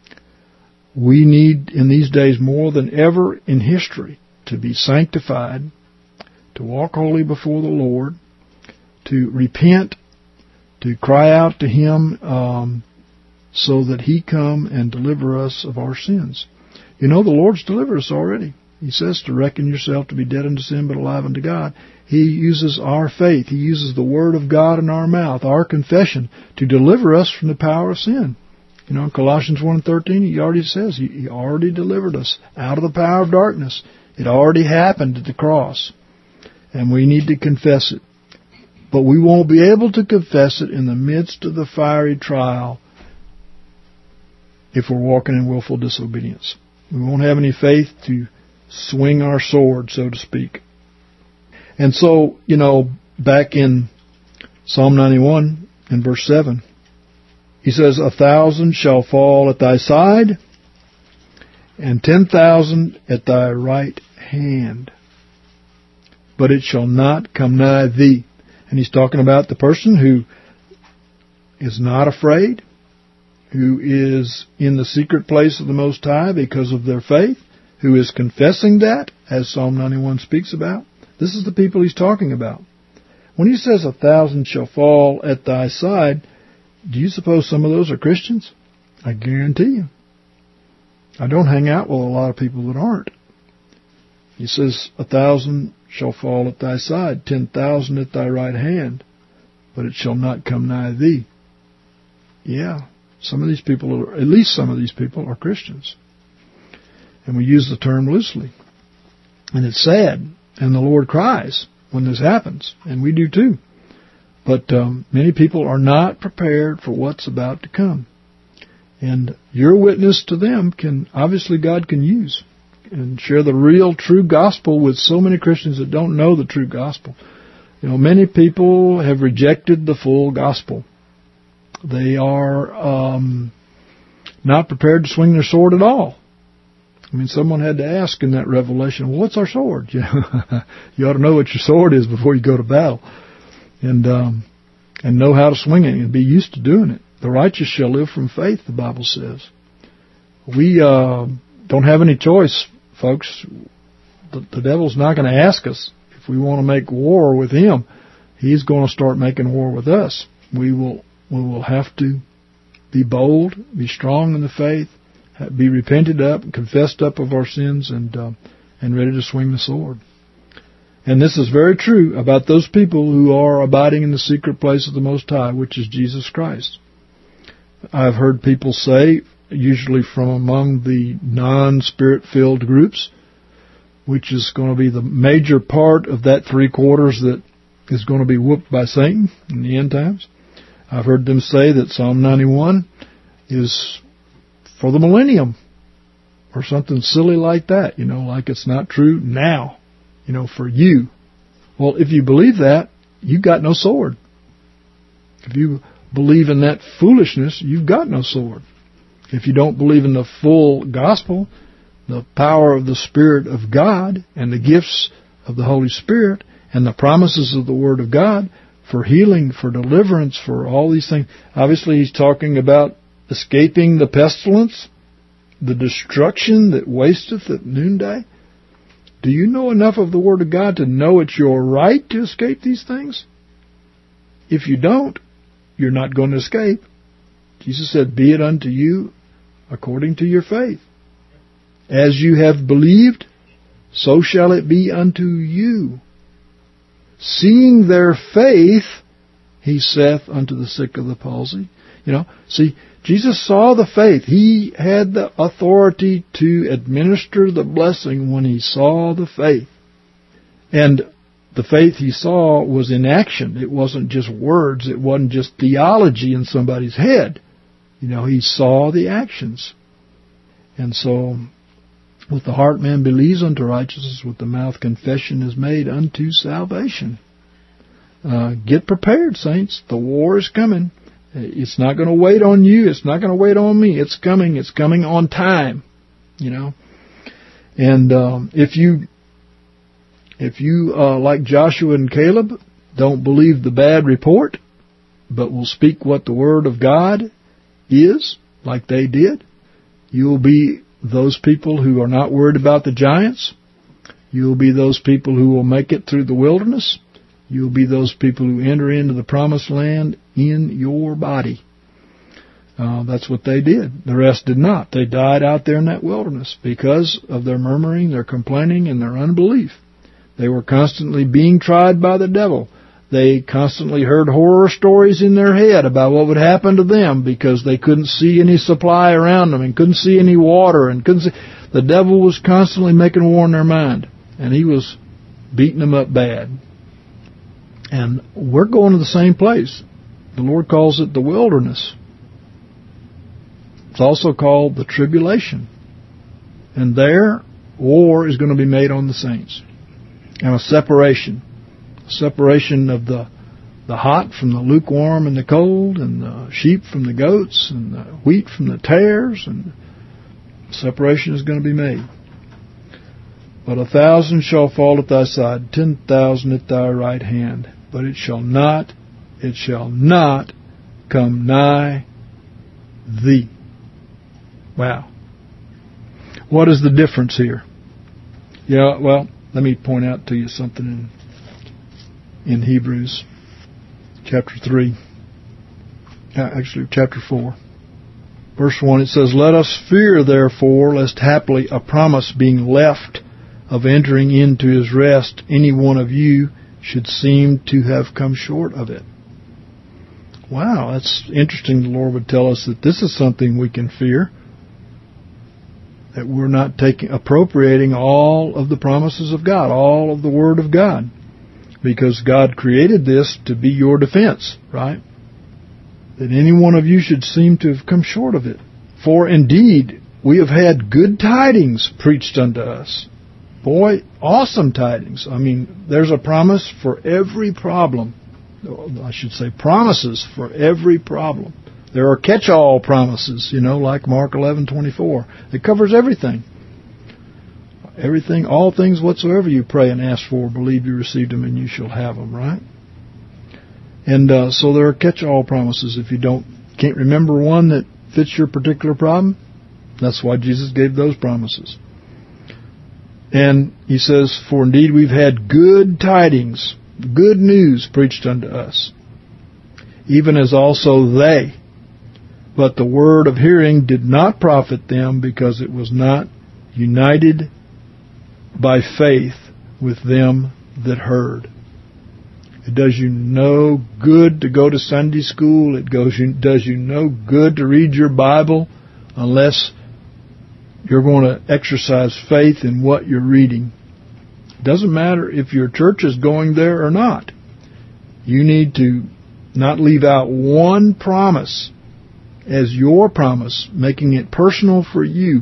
We need, in these days more than ever in history, to be sanctified, to walk holy before the Lord, to repent, to cry out to Him um, so that He come and deliver us of our sins. You know, the Lord's delivered us already. He says to reckon yourself to be dead unto sin but alive unto God. He uses our faith. He uses the Word of God in our mouth, our confession, to deliver us from the power of sin. You know, in Colossians one and thirteen, He already says He, he already delivered us out of the power of darkness. It already happened at the cross. And we need to confess it. But we won't be able to confess it in the midst of the fiery trial if we're walking in willful disobedience. We won't have any faith to swing our sword, so to speak. And so, you know, back in Psalm ninety-one, in verse seven, he says, A thousand shall fall at thy side, and ten thousand at thy right hand, but it shall not come nigh thee. And he's talking about the person who is not afraid, who is in the secret place of the Most High because of their faith, who is confessing that, as Psalm ninety-one speaks about. This is the people he's talking about. When he says a thousand shall fall at thy side, do you suppose some of those are Christians? I guarantee you. I don't hang out with a lot of people that aren't. He says, a thousand shall fall at thy side, ten thousand at thy right hand, but it shall not come nigh thee. Yeah, some of these people, are, at least some of these people, are Christians. And we use the term loosely. And it's sad. And the Lord cries when this happens. And we do too. But um, many people are not prepared for what's about to come. And your witness to them can, obviously God can use. And share the real, true gospel with so many Christians that don't know the true gospel. You know, many people have rejected the full gospel. They are um, not prepared to swing their sword at all. I mean, someone had to ask in that revelation, well, what's our sword? You know, you ought to know what your sword is before you go to battle. And um, and know how to swing it and be used to doing it. The righteous shall live from faith, the Bible says. We uh, don't have any choice, folks. The, the devil's not going to ask us if we want to make war with him. He's going to start making war with us. We will we will have to be bold, be strong in the faith, be repented up, confessed up of our sins, and uh, and ready to swing the sword. And this is very true about those people who are abiding in the secret place of the Most High, which is Jesus Christ. I've heard people say, usually from among the non-spirit-filled groups, which is going to be the major part of that three-quarters that is going to be whooped by Satan in the end times. I've heard them say that Psalm ninety-one is for the millennium. or something silly like that, you know, like it's not true now, you know, for you. Well, if you believe that, you've got no sword. If you believe in that foolishness, you've got no sword. If you don't believe in the full gospel, the power of the Spirit of God and the gifts of the Holy Spirit and the promises of the Word of God for healing, for deliverance, for all these things. Obviously, he's talking about escaping the pestilence, the destruction that wasteth at noonday. Do you know enough of the Word of God to know it's your right to escape these things? If you don't, you're not going to escape. Jesus said, be it unto you according to your faith. As you have believed, so shall it be unto you. Seeing their faith, he saith unto the sick of the palsy. You know, see, Jesus saw the faith. He had the authority to administer the blessing when he saw the faith. And the faith he saw was in action. It wasn't just words. It wasn't just theology in somebody's head. You know, he saw the actions. And so, with the heart man believes unto righteousness, with the mouth confession is made unto salvation. Uh, get prepared, saints. The war is coming. It's not going to wait on you. It's not going to wait on me. It's coming. It's coming on time. You know. And um, if you, if you uh, like Joshua and Caleb, don't believe the bad report, but will speak what the Word of God is, like they did, you'll be those people who are not worried about the giants. You'll be those people who will make it through the wilderness. You'll be those people who enter into the promised land in your body. Uh, that's what they did. The rest did not. They died out there in that wilderness because of their murmuring, their complaining, and their unbelief. They were constantly being tried by the devil. They constantly heard horror stories in their head about what would happen to them because they couldn't see any supply around them and couldn't see any water and couldn't see. The devil was constantly making war in their mind, and he was beating them up bad. And we're going to the same place. The Lord calls it the wilderness. It's also called the tribulation. And there, war is going to be made on the saints. And a separation. A separation of the the hot from the lukewarm and the cold, and the sheep from the goats, and the wheat from the tares, and separation is going to be made. But a thousand shall fall at thy side, ten thousand at thy right hand, but it shall not, it shall not come nigh thee. Wow. What is the difference here? Yeah, well, let me point out to you something in in Hebrews chapter three, actually chapter four. Verse one, it says, let us fear therefore, lest haply a promise being left of entering into his rest, any one of you should seem to have come short of it. Wow, that's interesting. The Lord would tell us that this is something we can fear, that we're not taking appropriating all of the promises of God, all of the Word of God. Because God created this to be your defense, right? That any one of you should seem to have come short of it. For indeed, we have had good tidings preached unto us. Boy, awesome tidings. I mean, there's a promise for every problem. I should say promises for every problem. There are catch-all promises, you know, like Mark eleven twenty-four. It covers everything. Everything, all things whatsoever you pray and ask for, believe you received them and you shall have them, right? And uh, so there are catch-all promises. If you don't can't remember one that fits your particular problem, that's why Jesus gave those promises. And he says, for indeed we've had good tidings, good news preached unto us, even as also they. But the word of hearing did not profit them, because it was not united by faith with them that heard. It does you no good to go to Sunday school. It goes you, does you no good to read your Bible unless you're going to exercise faith in what you're reading. It doesn't matter if your church is going there or not. You need to not leave out one promise as your promise, making it personal for you.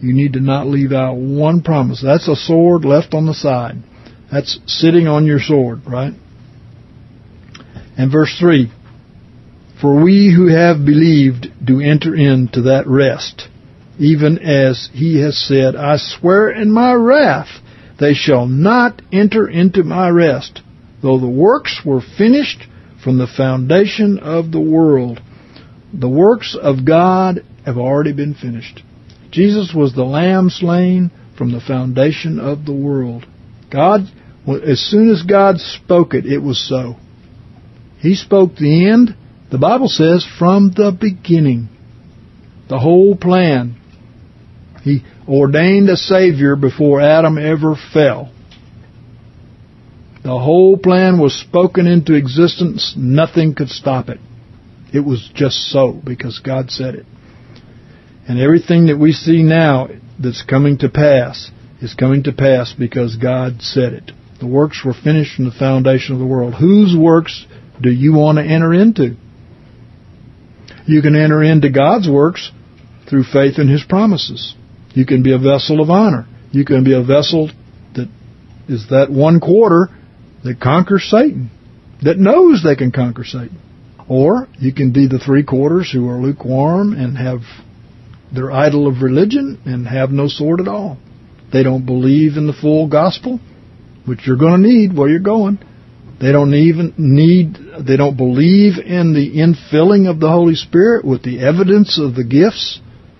You need to not leave out one promise. That's a sword left on the side. That's sitting on your sword, right? And verse three, for we who have believed do enter into that rest, even as he has said, I swear in my wrath, they shall not enter into my rest, though the works were finished from the foundation of the world. The works of God have already been finished. Jesus was the lamb slain from the foundation of the world. God, as soon as God spoke it, it was so. He spoke the end, the Bible says, from the beginning. The whole plan. He ordained a Savior before Adam ever fell. The whole plan was spoken into existence. Nothing could stop it. It was just so because God said it. And everything that we see now that's coming to pass is coming to pass because God said it. The works were finished from the foundation of the world. Whose works do you want to enter into? You can enter into God's works through faith in His promises. You can be a vessel of honor. You can be a vessel that is that one quarter that conquers Satan, that knows they can conquer Satan. Or you can be the three quarters who are lukewarm and have their idol of religion and have no sword at all. They don't believe in the full gospel, which you're going to need where you're going. They don't even need, they don't believe in the infilling of the Holy Spirit with the evidence of the gifts.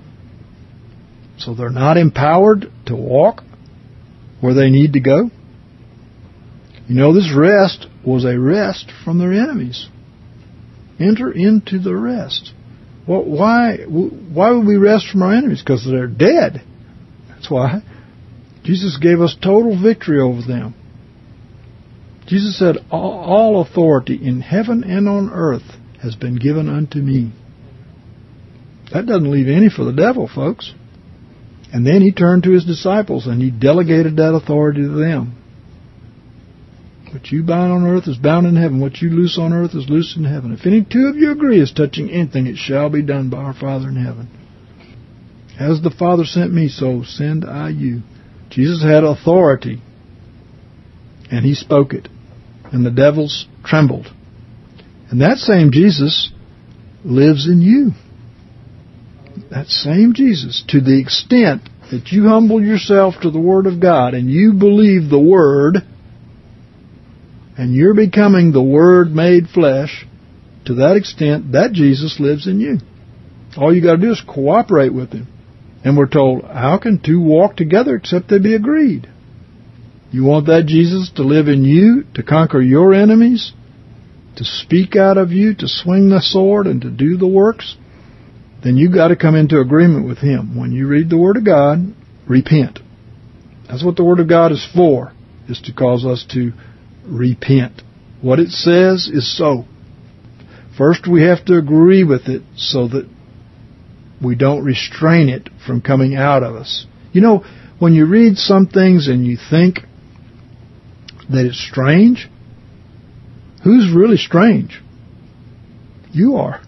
So they're not empowered to walk where they need to go. You know, this rest was a rest from their enemies. Enter into the rest. Well, why, why would we rest from our enemies? Because they're dead. That's why. Jesus gave us total victory over them. Jesus said, all authority in heaven and on earth has been given unto me. That doesn't leave any for the devil, folks. And then He turned to His disciples and He delegated that authority to them. What you bind on earth is bound in heaven. What you loose on earth is loosed in heaven. If any two of you agree as touching anything, it shall be done by our Father in heaven. As the Father sent me, so send I you. Jesus had authority, and He spoke it, and the devils trembled. And that same Jesus lives in you. That same Jesus, to the extent that you humble yourself to the Word of God and you believe the Word, and you're becoming the Word made flesh, to that extent, that Jesus lives in you. All you got to do is cooperate with Him. And we're told, how can two walk together except they be agreed? You want that Jesus to live in you, to conquer your enemies, to speak out of you, to swing the sword and to do the works? Then you got to come into agreement with Him. When you read the Word of God, repent. That's what the Word of God is for, is to cause us to repent. What it says is so. First, we have to agree with it so that we don't restrain it from coming out of us. You know, when you read some things and you think that it's strange, who's really strange? You are.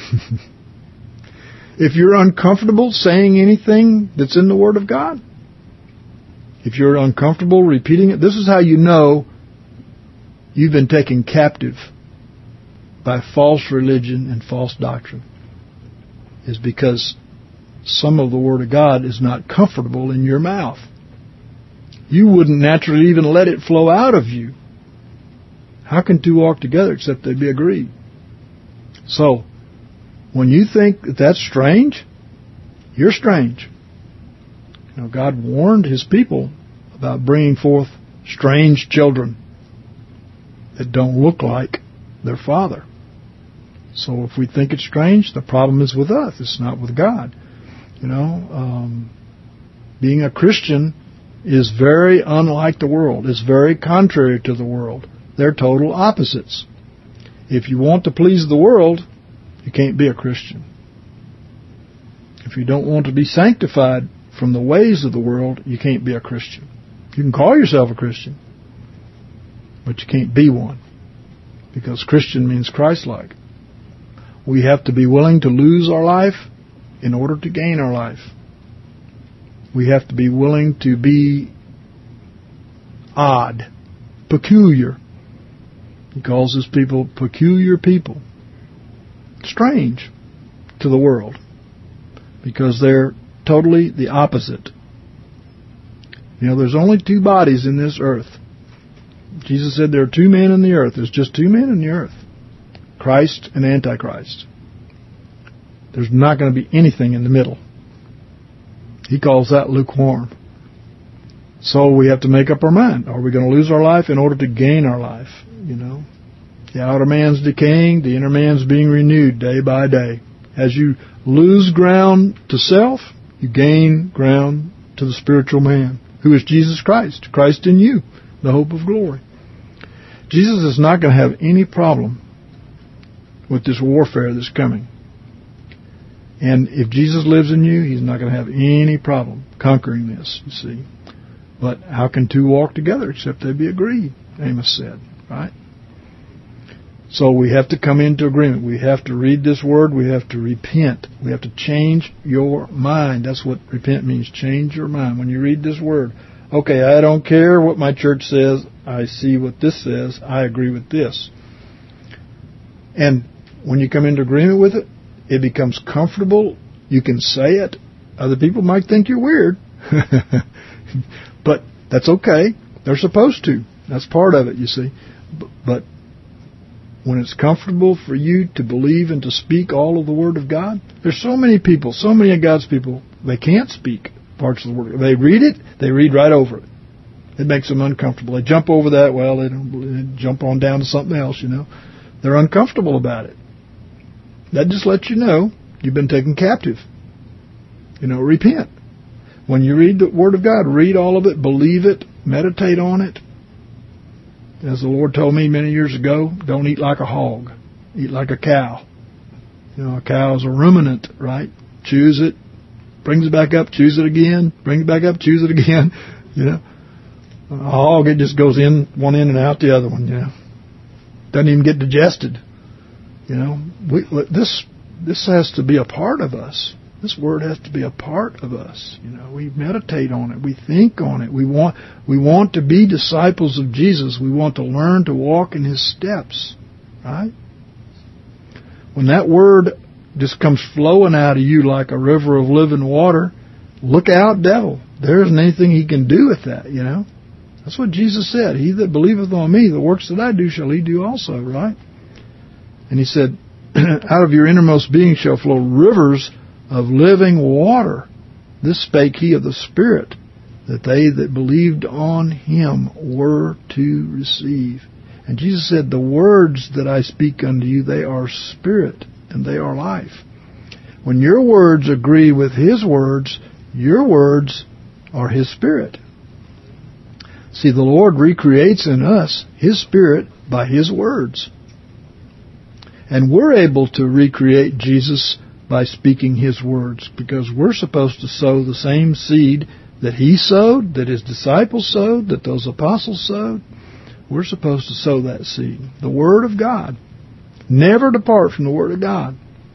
If you're uncomfortable saying anything that's in the Word of God, if you're uncomfortable repeating it, this is how you know you've been taken captive by false religion and false doctrine, is because some of the Word of God is not comfortable in your mouth. You wouldn't naturally even let it flow out of you. How can two walk together except they be agreed? So, when you think that that's strange, you're strange. You know, God warned His people about bringing forth strange children that don't look like their father. So if we think it's strange, the problem is with us. It's not with God. You know, um, being a Christian is very unlike the world. It's very contrary to the world. They're total opposites. If you want to please the world, you can't be a Christian. If you don't want to be sanctified from the ways of the world, you can't be a Christian. You can call yourself a Christian, but you can't be one, because Christian means Christ-like. We have to be willing to lose our life in order to gain our life. We have to be willing to be odd, peculiar. He calls his people peculiar people. Strange to the world, because they're totally the opposite. You know, there's only two bodies in this earth. Jesus said there are two men in the earth. There's just two men in the earth. Christ and Antichrist. There's not going to be anything in the middle. He calls that lukewarm. So we have to make up our mind. Are we going to lose our life in order to gain our life? You know, the outer man's decaying, the inner man's being renewed day by day. As you lose ground to self, you gain ground to the spiritual man, who is Jesus Christ, Christ in you, the hope of glory. Jesus is not going to have any problem with this warfare that's coming. And if Jesus lives in you, he's not going to have any problem conquering this, you see. But how can two walk together except they be agreed, Amos said, right? So we have to come into agreement. We have to read this word. We have to repent. We have to change your mind. That's what repent means, change your mind. When you read this word, okay, I don't care what my church says. I see what this says. I agree with this. And when you come into agreement with it, it becomes comfortable. You can say it. Other people might think you're weird. But that's okay. They're supposed to. That's part of it, you see. But when it's comfortable for you to believe and to speak all of the Word of God, there's so many people, so many of God's people, they can't speak parts of the Word. They read it, they read right over it. It makes them uncomfortable. They jump over that, well, they don't they jump on down to something else, you know. They're uncomfortable about it. That just lets you know you've been taken captive. You know, repent. When you read the Word of God, read all of it, believe it, meditate on it. As the Lord told me many years ago, don't eat like a hog. Eat like a cow. You know, a cow is a ruminant, right? Chews it, brings it back up, chews it again, brings it back up, chews it again. You know, a hog, it just goes in one end and out the other one, you know. Doesn't even get digested. You know, we, this this has to be a part of us. This word has to be a part of us. You know, we meditate on it. We think on it. We want we want to be disciples of Jesus. We want to learn to walk in His steps. Right? When that word just comes flowing out of you like a river of living water, look out, devil. There isn't anything he can do with that, you know. That's what Jesus said. He that believeth on me, the works that I do shall he do also, right? And he said, out of your innermost being shall flow rivers of living water. This spake he of the Spirit, that they that believed on him were to receive. And Jesus said, the words that I speak unto you, they are spirit and they are life. When your words agree with his words, your words are his spirit. See, the Lord recreates in us his spirit by his words. And we're able to recreate Jesus by speaking his words, because we're supposed to sow the same seed that he sowed, that his disciples sowed, that those apostles sowed. We're supposed to sow that seed. The Word of God. Never depart from the Word of God.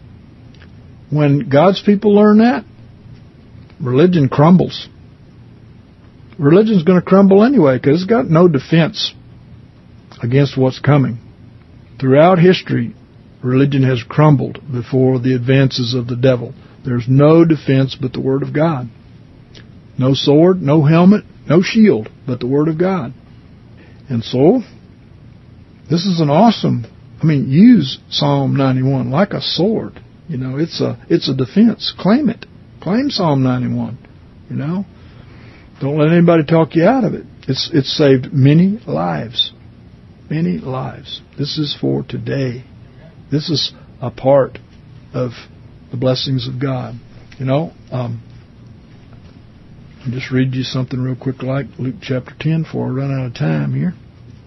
When God's people learn that, religion crumbles. Religion's going to crumble anyway, because it's got no defense against what's coming. Throughout history, religion has crumbled before the advances of the devil. There's no defense but the Word of God. No sword, no helmet, no shield, but the Word of God. And so, this is an awesome, I mean, use Psalm ninety-one like a sword. You know, it's a it's a defense. Claim it. Claim Psalm ninety-one. You know, don't let anybody talk you out of it. It's it's saved many lives. Many lives. This is for today. This is a part of the blessings of God. You know, um, I'll just read you something real quick like Luke chapter ten before I run out of time here.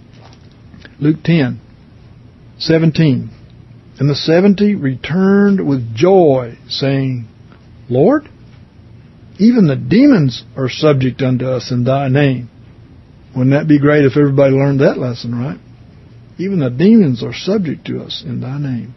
Luke ten, seventeen. And the seventy returned with joy, saying, Lord, even the demons are subject unto us in thy name. Wouldn't that be great if everybody learned that lesson, right? Even the demons are subject to us in thy name.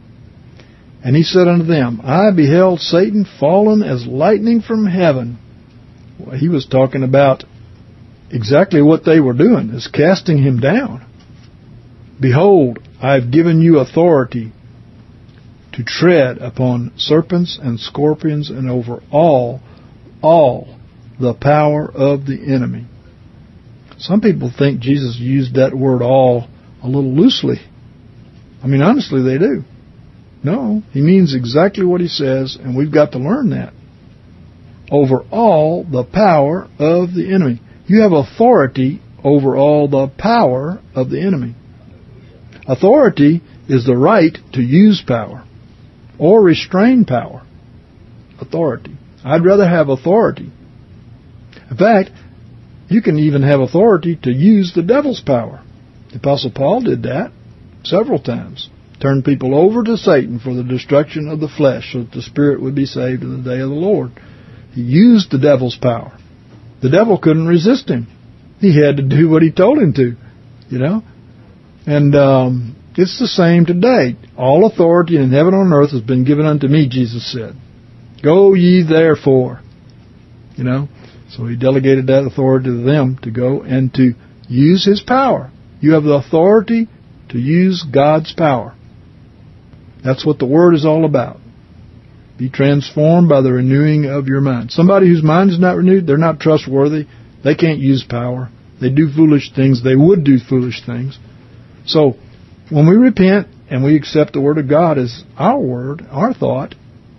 And he said unto them, I beheld Satan fallen as lightning from heaven. Well, he was talking about exactly what they were doing, is casting him down. Behold, I have given you authority to tread upon serpents and scorpions and over all, all the power of the enemy. Some people think Jesus used that word all a little loosely. I mean, honestly, they do. No, he means exactly what he says, and we've got to learn that. Over all the power of the enemy. You have authority over all the power of the enemy. Authority is the right to use power or restrain power. Authority. I'd rather have authority. In fact, you can even have authority to use the devil's power. The Apostle Paul did that several times. Turned people over to Satan for the destruction of the flesh so that the spirit would be saved in the day of the Lord. He used the devil's power. The devil couldn't resist him. He had to do what he told him to, you know. And um, it's the same today. All authority in heaven and on earth has been given unto me, Jesus said. Go ye therefore. You know. So he delegated that authority to them to go and to use his power. You have the authority to use God's power. That's what the Word is all about. Be transformed by the renewing of your mind. Somebody whose mind is not renewed, they're not trustworthy. They can't use power. They do foolish things. They would do foolish things. So when we repent and we accept the Word of God as our word, our thought,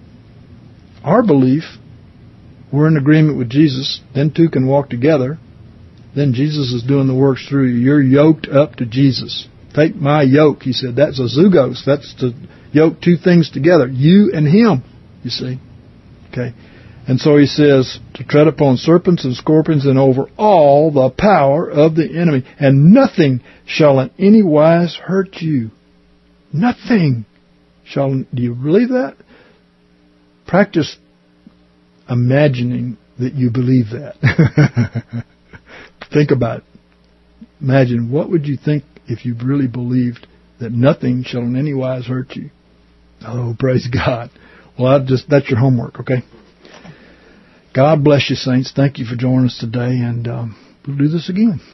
our belief, we're in agreement with Jesus, then two can walk together. Then Jesus is doing the works through you. You're yoked up to Jesus. Take my yoke, he said. That's a zugos. That's to yoke two things together. You and him, you see. Okay. And so he says, to tread upon serpents and scorpions and over all the power of the enemy. And nothing shall in any wise hurt you. Nothing shall. Do you believe that? Practice imagining that you believe that. Think about it. Imagine, what would you think if you really believed that nothing shall in any wise hurt you? Oh, praise God. Well, I just that's your homework, okay? God bless you, saints. Thank you for joining us today, and um, we'll do this again.